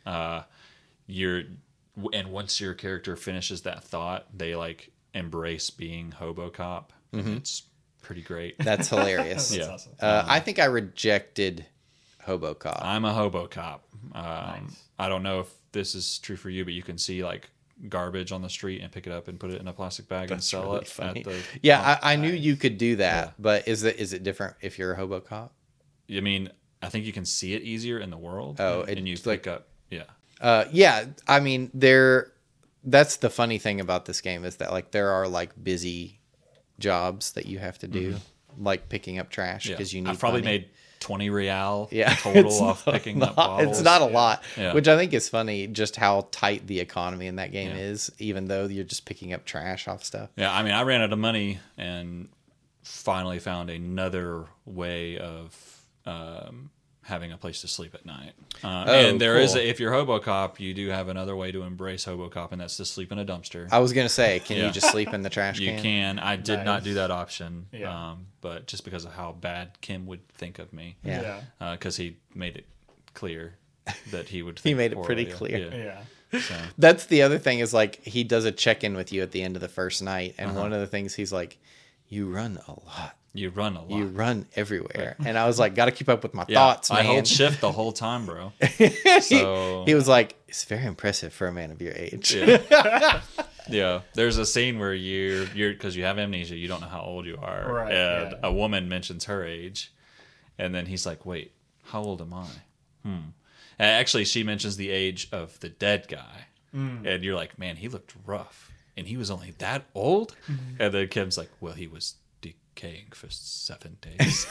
And once your character finishes that thought, they like embrace being HoboCop, and it's pretty great. That's hilarious. Yeah. Awesome. I think I rejected HoboCop. I'm a HoboCop. Nice. I don't know if this is true for you, but you can see like garbage on the street and pick it up and put it in a plastic bag and sell really it funny. at the. Yeah, I knew you could do that, but is it different if you're a HoboCop? I mean, I think you can see it easier in the world. Oh, and you it's like- pick up. Yeah. Yeah, I mean, that's the funny thing about this game is that like there are like busy jobs that you have to do, like picking up trash because you need. I've probably money. made 20 real it's total off picking up bottles. It's not a lot, Yeah. which I think is funny. Just how tight the economy in that game Yeah. is, even though you're just picking up trash off stuff. Yeah, I mean, I ran out of money and finally found another way of having a place to sleep at night. And there is, cool. if you're HoboCop, you do have another way to embrace HoboCop, and that's to sleep in a dumpster. I was gonna say, can Yeah. you just sleep in the trash You can? can. I did not Nice. do that option, Yeah. but just because of how bad Kim would think of me, Yeah. because he made it clear that he would. He think made it pretty poorly. clear. Yeah. So, That's the other thing is like he does a check-in with you at the end of the first night, and one of the things he's like, "You run a lot. you run a lot. You run everywhere." And I was like, "Got to keep up with my Yeah, thoughts, man." I hold shift the whole time, bro. So He was like, "It's very impressive for a man of your age." yeah. Yeah, there's a scene where you're because you have amnesia, you don't know how old you are, Right, and yeah. a woman mentions her age, and then he's like, "Wait, how old am I?" And actually, she mentions the age of the dead guy, and you're like, "Man, he looked rough, and he was only that old." And then Kim's like, "Well, he was decaying for 7 days."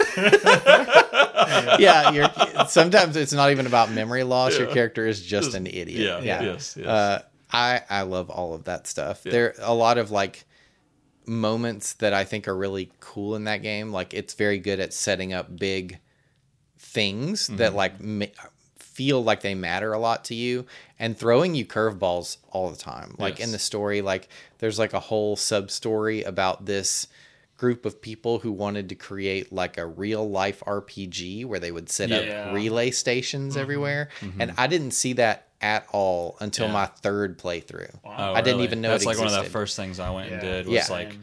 Yeah, sometimes it's not even about memory loss. Your character is just an idiot. Yeah, yes. I love all of that stuff. There are a lot of like moments that I think are really cool in that game. Like it's very good at setting up big things that like feel like they matter a lot to you and throwing you curveballs all the time. Like in Yes. the story, like there's like a whole sub story about this group of people who wanted to create like a real life RPG where they would set Yeah. up relay stations everywhere. And I didn't see that at all until Yeah. my third playthrough. Wow. Oh, I didn't really? even know That's it like one of the existed. first things I went and Yeah. did was Yeah. like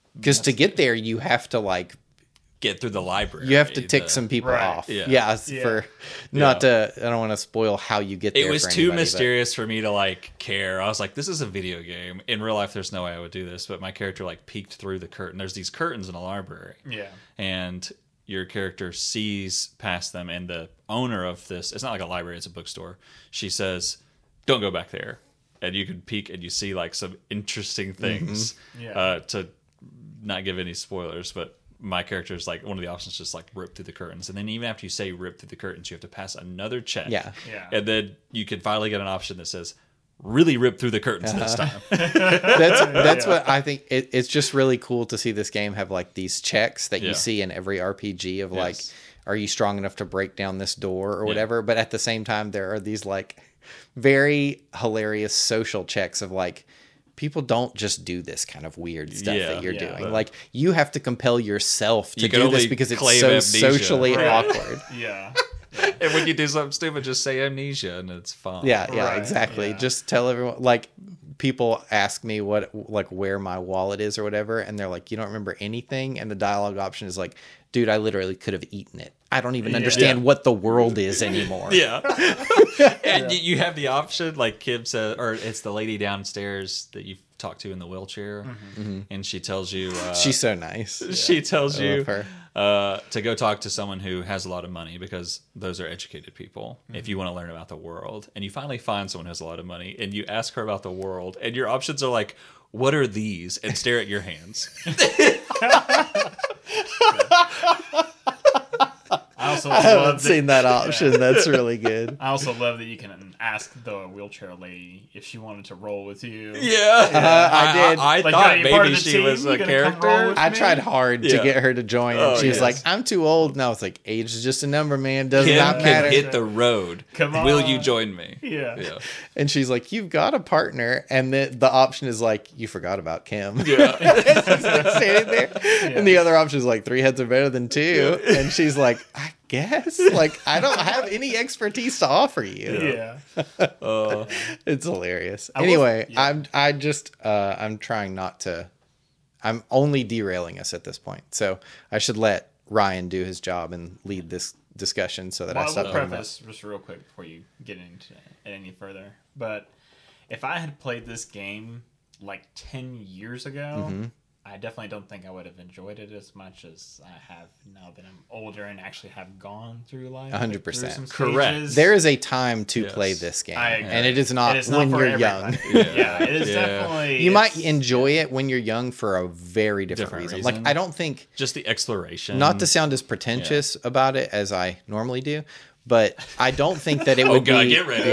Because to get there, you have to like get through the library. you have to tick some people Right. off. Yeah. Yeah, Yeah. for not to. I don't want to spoil how you get there. It was for too anybody, but- mysterious for me to like care. I was like, this is a video game. In real life, there's no way I would do this. But my character like peeked through the curtain. There's these curtains in a library, Yeah. and your character sees past them, and the owner of this, it's not like a library, it's a bookstore. She says, don't go back there. And you can peek and you see like some interesting things. Yeah. To not give any spoilers, but my character is like, one of the options is just like rip through the curtains. And then even after you say rip through the curtains, you have to pass another check. Yeah. Yeah. And then you can finally get an option that says, really rip through the curtains this time. That's what I think. It's just really cool to see this game have like these checks that Yeah. you see in every RPG of like, Yes. are you strong enough to break down this door or Yeah. whatever? But at the same time, there are these like very hilarious social checks of like, people don't just do this kind of weird stuff Yeah. that you're Yeah. doing. Like you have to compel yourself to You can do this only because it's claim so amnesia. socially Right. awkward. Yeah. And when you do something stupid, just say amnesia and it's fine. Yeah, yeah, Right, exactly. yeah. Just tell everyone. Like people ask me where my wallet is or whatever, and they're like, "You don't remember anything?" And the dialogue option is like, "Dude, I literally could have eaten it. I don't even understand Yeah. what the world is anymore." Yeah. And you have the option, like Kim said, or it's the lady downstairs that you talk to in the wheelchair, and she tells you, She's so nice. she tells I you love her. To go talk to someone who has a lot of money because those are educated people if you want to learn about the world. And you finally find someone who has a lot of money and you ask her about the world, and your options are like, what are these? And stare at your hands. I also I haven't love seen that option. That's really good. I also love that you can ask the wheelchair lady if she wanted to roll with you. Yeah. I did. I Like, thought are you part of maybe the she team? was You a gonna come roll character. with I me? tried hard to Yeah. get her to join, and Oh, she was yes. like, "I'm too old." And I was like, "Age is just a number, man. Does Kim not can matter." hit the road. Come Will on. you join me? Yeah. Yeah. And she's like, "You've got a partner," and the option is like, "You forgot about Kim." Yeah. Standing there. And the other option is like 3 heads are better than 2. And she's like, I guess. Like, I don't have any expertise to offer you. Yeah. It's hilarious. will- Anyway, yeah. I'm trying not to. I'm only derailing us at this point. So I should let Ryan do his job and lead this discussion so that I Well, I stop will talking about. preface just real quick before you get into it any further. But if I had played this game like 10 years ago, Mm-hmm. I definitely don't think I would have enjoyed it as much as I have now that I'm older and actually have gone through life. 100%. through some Correct. stages. There is a time to Yes. play this game, I agree. and it is not, It is not when for you're young. everybody. Yeah, it is Yeah. definitely. You might it's- enjoy it when you're young for a very different Different reason. Like, reason. I don't think, Just the exploration. not to sound as pretentious about it as I normally do, but I don't think that it Oh would God, be. get ready.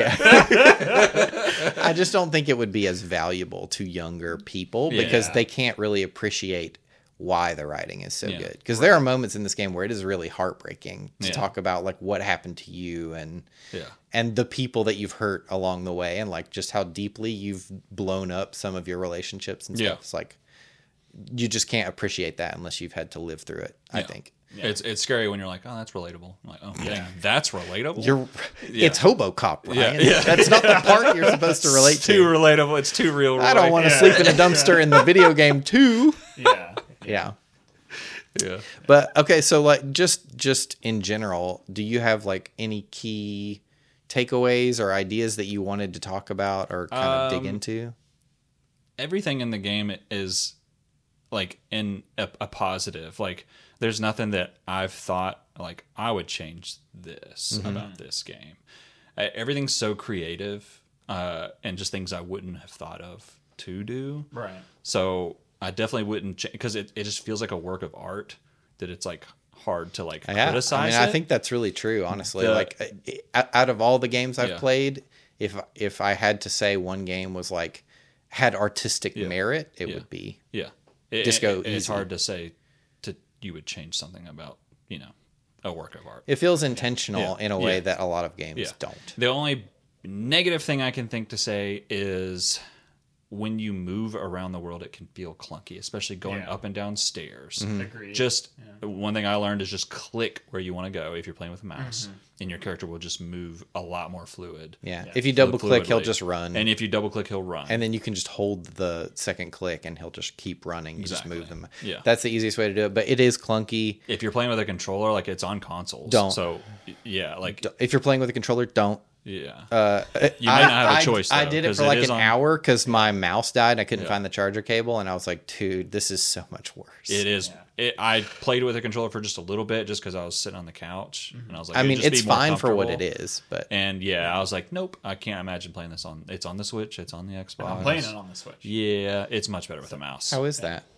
I just don't think it would be as valuable to younger people because Yeah. they can't really appreciate why the writing is so Yeah. good. Because there are moments in this game where it is really heartbreaking to Yeah. talk about like what happened to you Yeah. and the people that you've hurt along the way and like just how deeply you've blown up some of your relationships and stuff. Yeah. It's like you just can't appreciate that unless you've had to live through it, I Yeah. think. It's scary when you're like, oh, that's relatable. I'm like, oh, dang, that's relatable. You're Yeah. it's Hobocop, Ryan. Yeah. That's not the part you're supposed to relate It's too to. relatable. It's too real. I don't want to Yeah. sleep in a dumpster in the video game too. Yeah. Yeah. Yeah. But okay, so like just in general, do you have like any key takeaways or ideas that you wanted to talk about or kind of dig into? Everything in the game is like in a positive. Like there's nothing that I've thought like I would change this about this game. Everything's so creative and just things I wouldn't have thought of to do. Right. So I definitely wouldn't because it just feels like a work of art that it's like hard to like Yeah, criticize. I it. think that's really true. Honestly, The- like out of all the games I've Yeah. played, if I had to say one game was like had artistic merit, it would be. Yeah. Disco It's easy. hard to say you would change something about, a work of art. It feels intentional Yeah. in a way Yeah. that a lot of games Yeah. don't. The only negative thing I can think to say is when you move around the world, it can feel clunky, especially going Yeah. up and down stairs. Agreed. Just one thing I learned is just click where you want to go if you're playing with a mouse, and your character will just move a lot more fluid. Yeah. Yeah. If you double click, he'll Fluidly. just run. And if you double click, he'll run. And then you can just hold the second click and he'll just keep running. You Exactly. just move them. Yeah. That's the easiest way to do it. But it is clunky. if you're playing with a controller, like it's on consoles. Don't. So yeah, like If you're playing with a controller, don't. yeah. You may not have a choice, I though, did it 'cause for like is an on- hour because my mouse died. I couldn't Yeah. find the charger cable. And I was like, dude, this is so much worse. It is. I played with a controller for just a little bit, just because I was sitting on the couch, and I was like, I it'd mean, just it's be more fine for what it comfortable. is. But And yeah, I was like, nope, I can't imagine playing this on. It's on the Switch. It's on the Xbox. I'm playing it on the Switch. Yeah, it's much better with a mouse. how is that?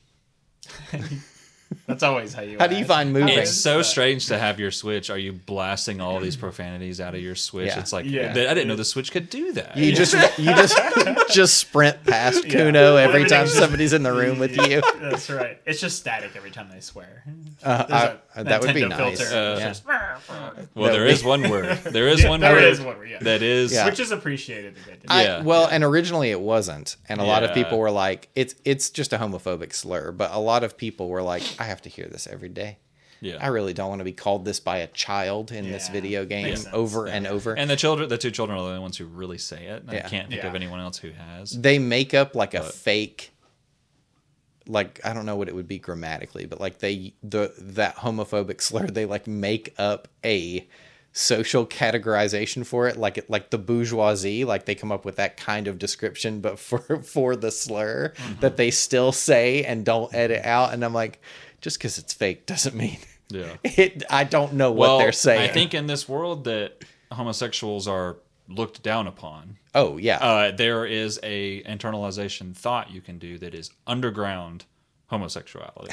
That's always how you. How do you ask. find moving? It's so strange to have your Switch. Are you blasting all these profanities out of your Switch? Yeah. It's like Yeah. I didn't know the Switch could do that. You just sprint past Kuno every time somebody's in the room with you. That's right. It's just static every time they swear. That would be Nintendo nice. filter. It's Yeah. just- Well, there No, is one word. There is Yeah, one there word is one word, yeah. that is. Yeah. Which is appreciated a bit. Yeah. And originally it wasn't, and a lot of Yeah. people were like, "It's just a homophobic slur." But a lot of people were like, "I have to hear this every day. Yeah. I really don't want to be called this by a child in this Yeah. video game Makes sense. over and over." And the two children are the only ones who really say it. And I Yeah. can't think Yeah. of anyone else who has. They make up like a fake, like I don't know what it would be grammatically, but like that homophobic slur, they like make up a social categorization for it, like the bourgeoisie, like they come up with that kind of description, but for the slur that they still say and don't edit out. And I'm like, just because it's fake doesn't mean Yeah. I don't know what they're saying. I think in this world that homosexuals are looked down upon, Oh yeah, there is a internalization thought you can do that is underground homosexuality.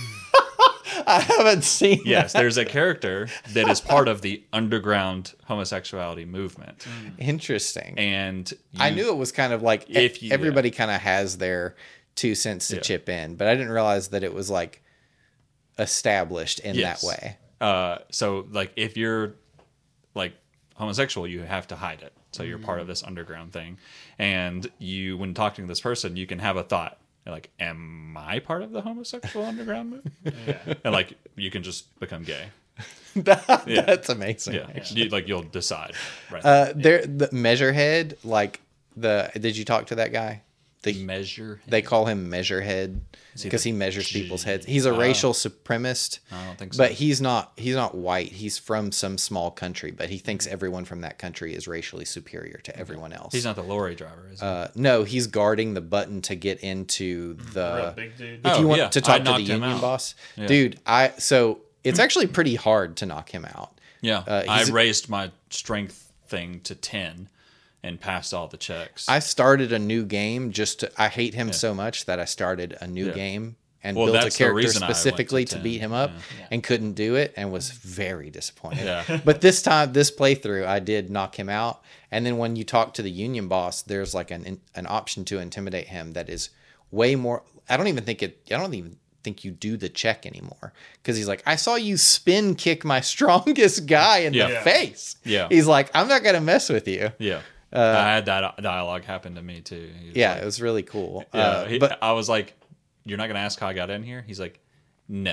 I haven't seen. Yes, that. there's a character that is part of the underground homosexuality movement, Interesting. and I knew it was kind of like If you- everybody kind of has their 2 cents to Yeah. chip in, but I didn't realize that it was like established in Yes. that way. So like if you're like homosexual, you have to hide it. So you're part of this underground thing, and you, when talking to this person, you can have a thought. You're like, am I part of the homosexual underground movement? Yeah. And like, you can just become gay. That's amazing. Yeah, you'll decide. Right. The Measurehead, like did you talk to that guy? Measure. They call him Measurehead because he measures people's heads. He's a racial supremacist. I don't think so. But he's not white. He's from some small country, but he thinks everyone from that country is racially superior to everyone else. He's not the lorry driver, is he? No, he's guarding the button to get into Real the. big dude. If you want yeah. to I talk to the knocked him union out. boss, Yeah. dude, so it's actually pretty hard to knock him out. Yeah. I he's- raised my strength thing to 10 and passed all the checks. I started a new game I hate him so much that I started a new Yeah. game and Well, built a that's the character reason I went to specifically to 10. beat him up Yeah. and couldn't do it and was very disappointed. Yeah. But this playthrough, I did knock him out. And then when you talk to the union boss, there's like an option to intimidate him that is way more. I don't even think you do the check anymore because he's like, I saw you spin kick my strongest guy in the Yeah. face. Yeah. He's like, I'm not gonna mess with you. Yeah. I had that dialogue happen to me too. He was Yeah, like- it was really cool. yeah. But I was like, "You're not going to ask how I got in here?" He's like, "No."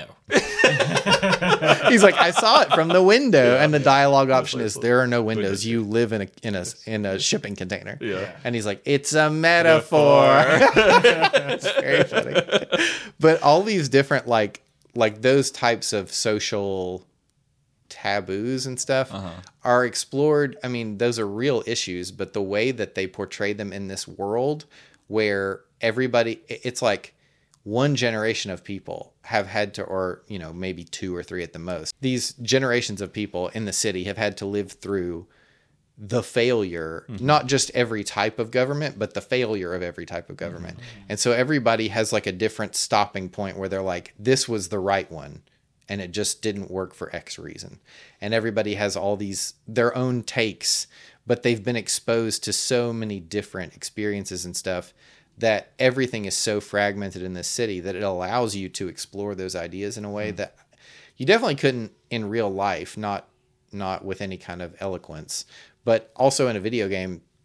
he's like, I saw it from the window, and the dialoge option is there are no windows. just- You live in a shipping container. Yeah. And he's like, it's a metaphor. It's very funny. But all these different like those types of social taboos and stuff are explored. I mean, those are real issues, but the way that they portray them in this world where it's like one generation of people have had to, or, maybe 2 or 3 at the most. These generations of people in the city have had to live through the failure, not just every type of government, but the failure of every type of government. And so everybody has like a different stopping point where they're like, this was the right one and it just didn't work for X reason. And everybody has all their own takes, but they've been exposed to so many different experiences and stuff that everything is so fragmented in this city that it allows you to explore those ideas in a way that you definitely couldn't in real life, not with any kind of eloquence, but also in a video game,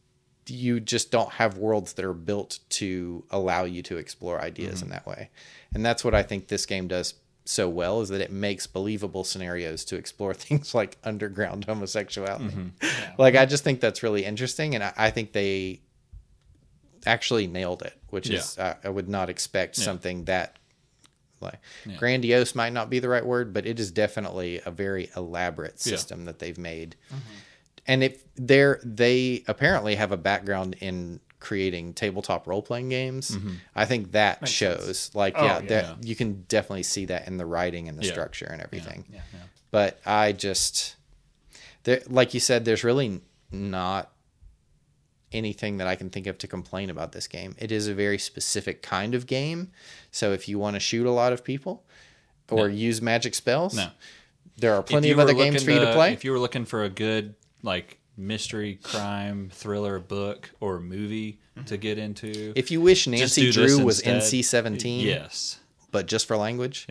you just don't have worlds that are built to allow you to explore ideas in that way. And that's what I think this game does so well, is that it makes believable scenarios to explore things like underground homosexuality. Like, I just think that's really interesting, and I think they actually nailed it, which is I would not expect something that like grandiose might not be the right word, but it is definitely a very elaborate system that they've made. And if they apparently have a background in creating tabletop role-playing games. I think that makes shows sense. Like, you can definitely see that in the writing and the structure and everything. But I just, like you said, there's really not anything that I can think of to complain about this game. It is a very specific kind of game. So if you want to shoot a lot of people or use magic spells, there are plenty of other games for you to play. If you were looking for a good, like, mystery, crime, thriller book or movie to get into. If you wish Nancy Drew was NC-17, yes, but just for language,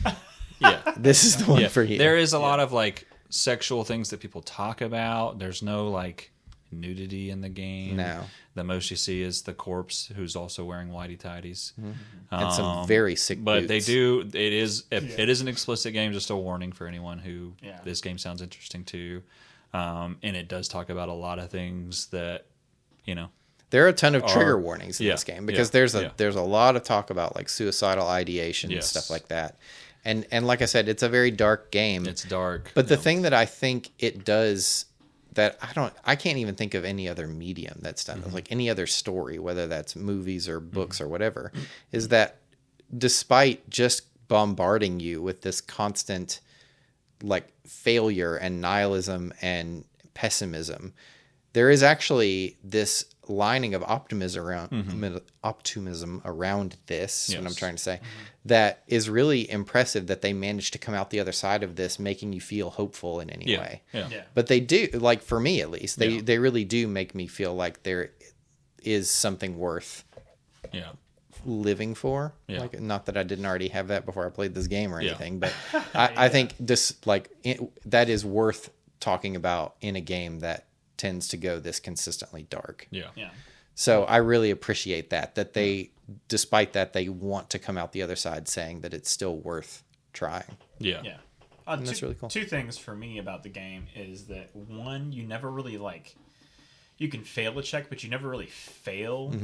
this is the one for you. There is a lot of like sexual things that people talk about. There's no like nudity in the game. No, the most you see is the corpse who's also wearing whitey tighties and some very sick. But boots. they do. It is an explicit game. Just a warning for anyone who this game sounds interesting to. And it does talk about a lot of things that, there are a ton of trigger warnings in this game because there's a lot of talk about like suicidal ideation and stuff like that. And like I said, it's a very dark game. It's dark. But the thing that I think it does that I can't even think of any other medium that's done like any other story, whether that's movies or books or whatever, is that despite just bombarding you with this constant like failure and nihilism and pessimism, there is actually this lining of optimism around this, what I'm trying to say, that is really impressive, that they managed to come out the other side of this making you feel hopeful in any way. But they do, like for me at least, they really do make me feel like there is something worth living for. Like, not that I didn't already have that before I played this game or anything, but I think this that is worth talking about in a game that tends to go this consistently dark. So I really appreciate that they, despite that, they want to come out the other side saying that it's still worth trying. And that's really cool. Two things for me about the game is that, one, you never really you can fail a check, but you never really fail.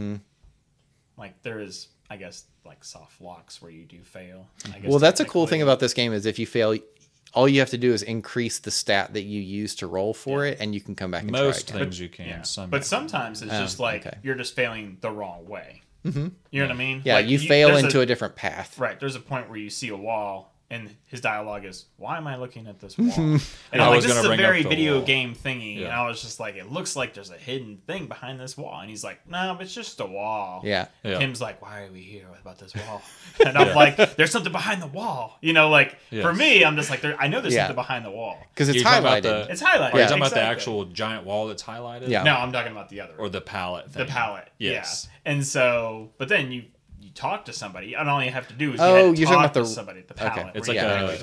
Like, there is, I guess, like soft locks where you do fail. Well, that's a cool thing about this game is if you fail, all you have to do is increase the stat that you use to roll for it, and you can come back and most try again. things you can. But sometimes it's just you're just failing the wrong way. You know what I mean? Yeah, you fail into a different path. Right. There's a point where you see a wall, and his dialogue is, "Why am I looking at this wall?" And I'm like, "This is a very video game thingy." And I was just like, "It looks like there's a hidden thing behind this wall." And he's like, "No, it's just a wall." Kim's like, "Why are we here about this wall?" And I'm like, "There's something behind the wall." For me, I'm just like, I know there's something behind the wall because it's highlighted. It's highlighted. Are you talking about the actual giant wall that's highlighted? No, I'm talking about the other. Or the palette thing. The palette. Yes. Yeah. And so, but then you talk to somebody, and all you have to do is you're talking about somebody at the palette. Okay. It's like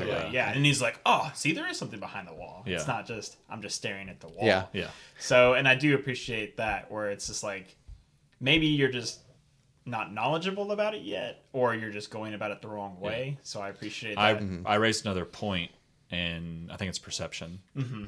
and he's like, "Oh, see, there is something behind the wall. Yeah. It's not just I'm just staring at the wall." Yeah. So, and I do appreciate that, where it's just like maybe you're just not knowledgeable about it yet, or you're just going about it the wrong way. So I appreciate that. I raised another point, and I think it's perception,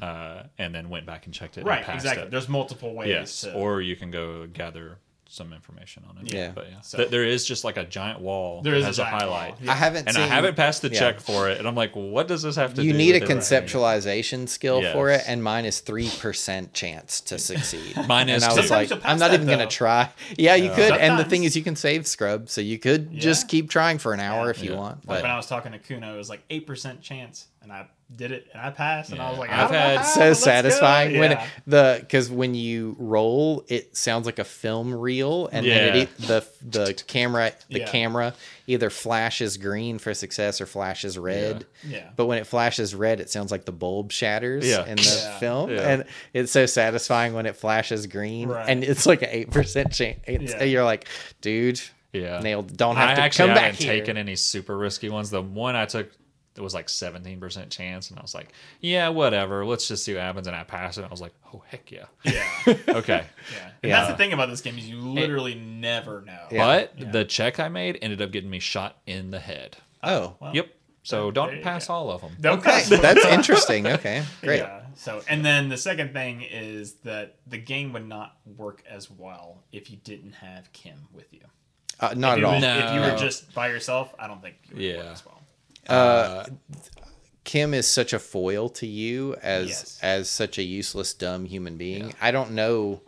and then went back and checked it. Right, and passed exactly. it. There's multiple ways. Yes, or you can go gather some information on it. Yeah. But So- there is just like a giant wall There that is has a a giant highlight. wall. Yeah. I haven't passed the check for it, and I'm like, what does this have to do? You need a with it? conceptualization skill Yes. for it, and mine is 3% chance to succeed. Mine is and I was too. like, Sometimes you'll pass I'm not that, even going to though. try. Yeah, you could. And the Sometimes. thing is, you can save scrub, so you could just keep trying for an hour if you want. Like But when I was talking to Kuno, it was like 8% chance, and I did it, and I passed, and I was like, I've I don't know had how, so but let's satisfying go. when because when you roll, it sounds like a film reel, and then the camera either flashes green for success or flashes red. Yeah. But when it flashes red, it sounds like the bulb shatters in the Yeah. film, Yeah. and it's so satisfying when it flashes green, Right. and it's like an 8% chance. Yeah. You're like, dude, Yeah. nailed. Don't I have to actually come back haven't here. taken any super risky ones. The one I took it was like 17% chance, and I was like, yeah, whatever, let's just see what happens. And I passed it, and I was like, oh heck yeah. Okay. Yeah. And that's the thing about this game is you literally never know. But the check I made ended up getting me shot in the head. Oh. Well, Yep. So don't pass all of them. Okay, that's interesting. Okay, great. Yeah. So, and then the second thing is that the game would not work as well if you didn't have Kim with you. Not at all. If you were just by yourself, I don't think it would work as well. Kim is such a foil to you as such a useless, dumb human being. I don't know.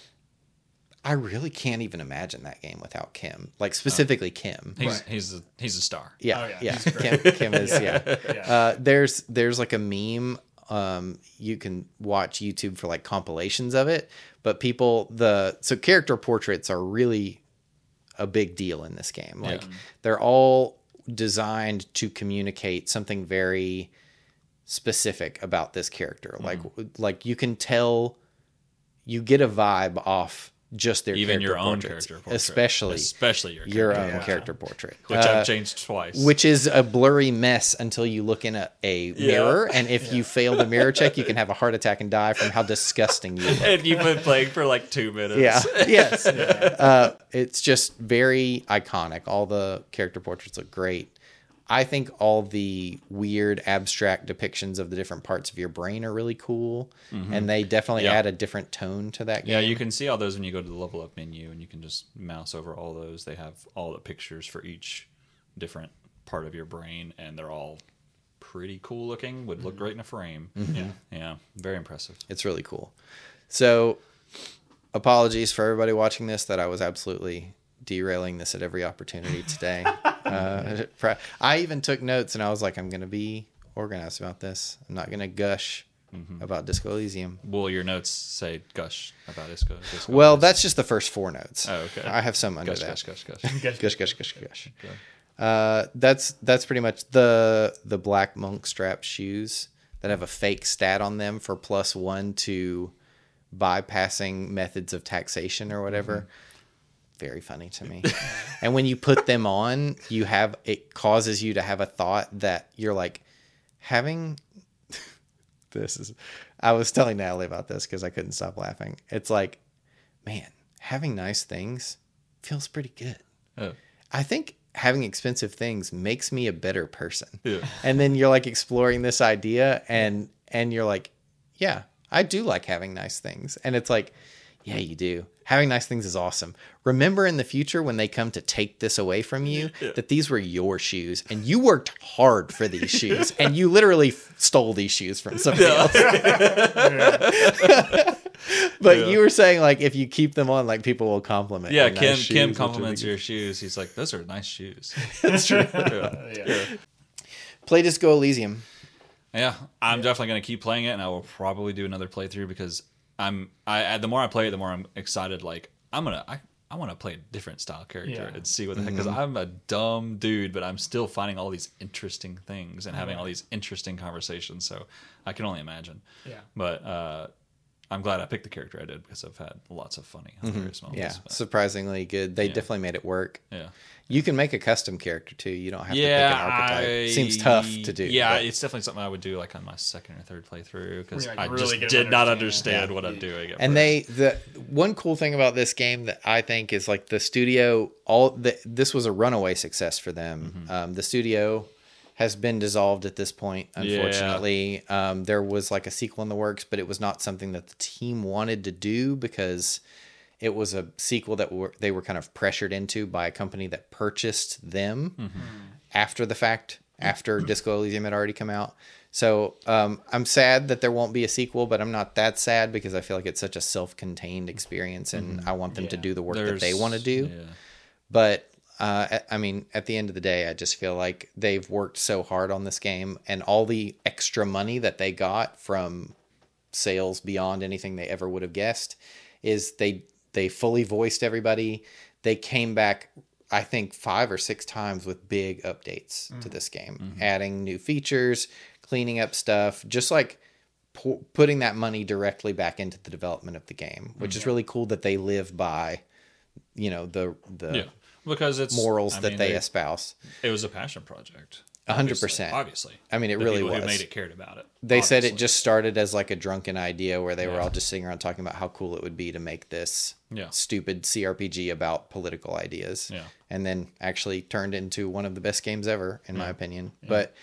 I really can't even imagine that game without Kim. Like specifically Kim. He's a star. Yeah, Kim is. There's like a meme. You can watch YouTube for like compilations of it, but so character portraits are really a big deal in this game. Like they're all designed to communicate something very specific about this character. Like you can tell, you get a vibe off just their even character your own portraits, character portrait, especially your own character portrait, which I've changed twice, which is a blurry mess until you look in a mirror, and if you fail the mirror check, you can have a heart attack and die from how disgusting you look. And you've been playing for like 2 minutes. Yes. It's just very iconic. All the character portraits look great. I think all the weird abstract depictions of the different parts of your brain are really cool, and they definitely add a different tone to that game. Yeah, you can see all those when you go to the level up menu, and you can just mouse over all those. They have all the pictures for each different part of your brain, and they're all pretty cool looking. Would look great in a frame. Yeah, very impressive. It's really cool. So, apologies for everybody watching this that I was absolutely derailing this at every opportunity today. I even took notes, and I was like, I'm going to be organized about this. I'm not going to gush about Disco Elysium. Will your notes say gush about Disco? Well, that's just the first 4 notes. Oh, okay. I have some under gush, that. Gush. That's pretty much the black monk strap shoes that have a fake stat on them for +1 to bypassing methods of taxation or whatever. Very funny to me. And when you put them on, it causes you to have a thought that you're like having I was telling Natalie about this because I couldn't stop laughing. It's like, man, having nice things feels pretty good. Oh. I think having expensive things makes me a better person. Yeah. And then you're like exploring this idea and you're like, yeah, I do like having nice things. And it's like, yeah, you do. Having nice things is awesome. Remember in the future when they come to take this away from you, that these were your shoes and you worked hard for these shoes and you literally stole these shoes from somebody else. But you were saying like if you keep them on, like people will compliment. Yeah, nice Kim compliments your shoes. He's like, those are nice shoes. That's true. Play Disco Elysium. Yeah, I'm definitely going to keep playing it, and I will probably do another playthrough because the more I play it, the more I'm excited. Like I want to play a different style character and see what the heck. Because I'm a dumb dude, but I'm still finding all these interesting things and having all these interesting conversations. So I can only imagine. Yeah. But I'm glad I picked the character I did because I've had lots of funny, hilarious moments. Yeah, surprisingly good. They definitely made it work. Yeah. You can make a custom character too. You don't have to pick an archetype. Seems tough to do. Yeah, but it's definitely something I would do like on my second or third playthrough because Like I really just did not understand what I'm doing. And the one cool thing about this game that I think is like the studio, this was a runaway success for them. The studio has been dissolved at this point, unfortunately. There was like a sequel in the works, but it was not something that the team wanted to do because it was a sequel that they were kind of pressured into by a company that purchased them after the fact, after Disco Elysium had already come out. So I'm sad that there won't be a sequel, but I'm not that sad because I feel like it's such a self-contained experience and I want them to do the work that they want to do. Yeah. But I mean, at the end of the day, I just feel like they've worked so hard on this game and all the extra money that they got from sales beyond anything they ever would have guessed is they fully voiced everybody. They came back, I think, 5 or 6 times with big updates to this game, adding new features, cleaning up stuff, just like putting that money directly back into the development of the game, which is really cool that they live by, the because it's morals that they espouse. It was a passion project. 100%. Obviously. I mean, it the really people was. Who made it cared about it. They said it just started as like a drunken idea where they were all just sitting around talking about how cool it would be to make this stupid CRPG about political ideas. Yeah. And then actually turned into one of the best games ever, in my opinion. Yeah. But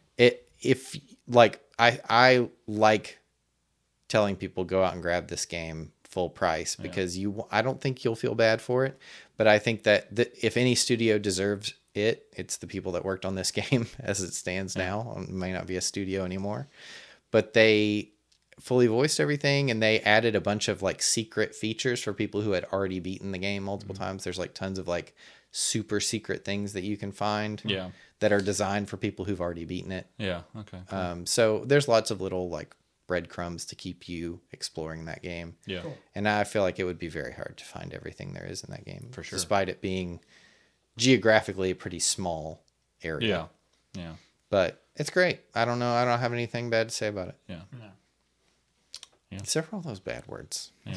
I like telling people go out and grab this game full price because I don't think you'll feel bad for it. But I think that if any studio deserves it's the people that worked on this game as it stands now. It may not be a studio anymore, but they fully voiced everything, and they added a bunch of like secret features for people who had already beaten the game multiple times. There's like tons of like super secret things that you can find that are designed for people who've already beaten it. Yeah. Okay. Cool. So there's lots of little like breadcrumbs to keep you exploring that game. Yeah. Cool. And I feel like it would be very hard to find everything there is in that game. For sure. Despite it being geographically a pretty small area. Yeah. Yeah. But it's great. I don't know. I don't have anything bad to say about it. Yeah. No. Except for all those bad words. Yeah.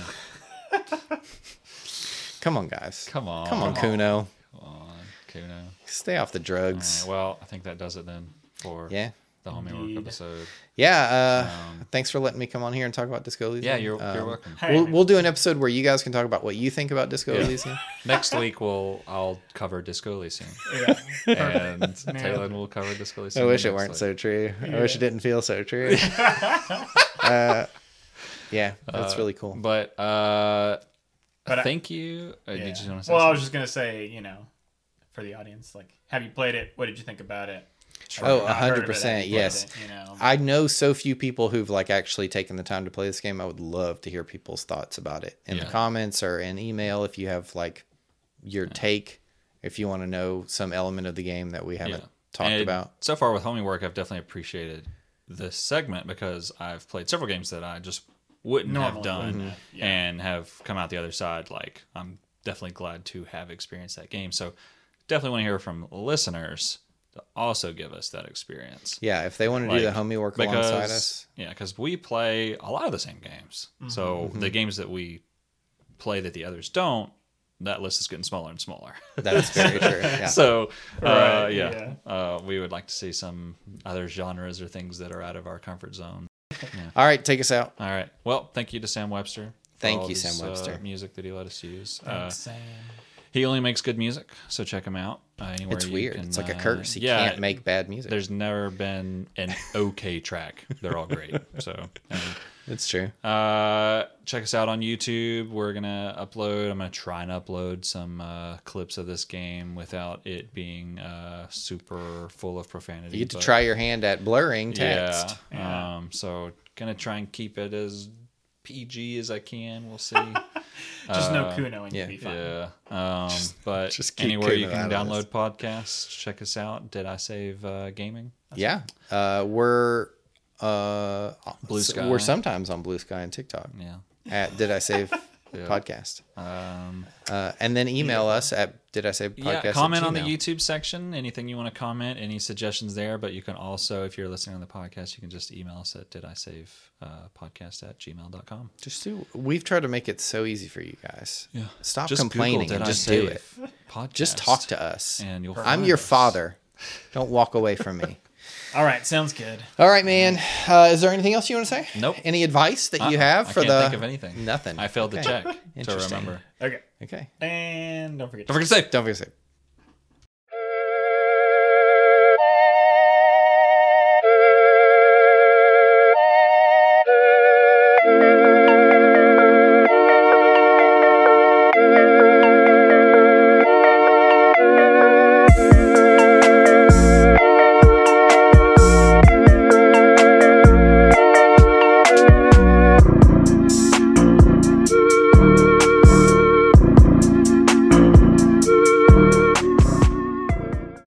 Come on, guys. Come on. Come on, Kuno. Come on, Kuno. Stay off the drugs. All right, well, I think that does it then for the Homework Indeed. episode. Yeah. Thanks for letting me come on here and talk about Disco Elysium. Yeah, you're welcome. Hey, We'll do an episode where you guys can talk about what you think about Disco Elysium. Next week I'll cover Disco Elysium, Yeah. and Taylor will cover Disco Elysium. I wish it next weren't week. so true. I wish it didn't feel so true. Yeah, that's really cool. But But thank you. Did you want to say Well, I was something? just gonna say, for the audience, like, have you played it? What did you think about it? Oh, I've heard of it, 100%, have you played yes. it, I know so few people who've like actually taken the time to play this game. I would love to hear people's thoughts about it in the comments or in email. If you have like your take, if you want to know some element of the game that we haven't talked about. So far with Homework, I've definitely appreciated this segment because I've played several games that I just wouldn't have done and have come out the other side. Like, I'm definitely glad to have experienced that game. So definitely want to hear from listeners to also give us that experience. Yeah, if they want to do the homework alongside us. Yeah, because we play a lot of the same games. So the games that we play that the others don't, that list is getting smaller and smaller. That's very true. Yeah. So, Right, we would like to see some other genres or things that are out of our comfort zone. All right, take us out. All right. Well, thank you to Sam Webster. for Thank all you, this, Sam Webster. Music that he let us use. Thanks, Sam. He only makes good music, so check him out. Anywhere It's you weird. can, It's like a curse. He can't make bad music. There's never been an okay track. They're all great. So, It's true. check us out on YouTube. We're gonna upload. I'm gonna try and upload some clips of this game without it being super full of profanity. You get to try your hand at blurring text. Yeah. So gonna try and keep it as PG as I can. We'll see. Just no Kuno and you'll be fine. Yeah. But just keep anywhere you Kuno can out of download this. podcasts, check us out. Did I Save Gaming? Yeah. We're Blue Sky. We're sometimes on Blue Sky and TikTok Yeah. at Did I Save Podcast. And then email us at Did I Save Podcast. Comment at on the Gmail. YouTube section. Anything you want to comment, any suggestions there. But you can also, if you're listening on the podcast, you can just email us at didisavepodcast@gmail.com. We've tried to make it so easy for you guys. Yeah. Stop Just complaining Google, and "Did I just do Save it. Podcast?" Just talk to us. And you'll I'm find your us. father. Don't walk away from me. All right, sounds good. All right, man. Is there anything else you want to say? Nope. Any advice that you have I for can't the? think of anything. Nothing. I failed to Okay. check to Interesting. remember. Okay. Okay. And don't forget Don't forget to save. Don't forget to say.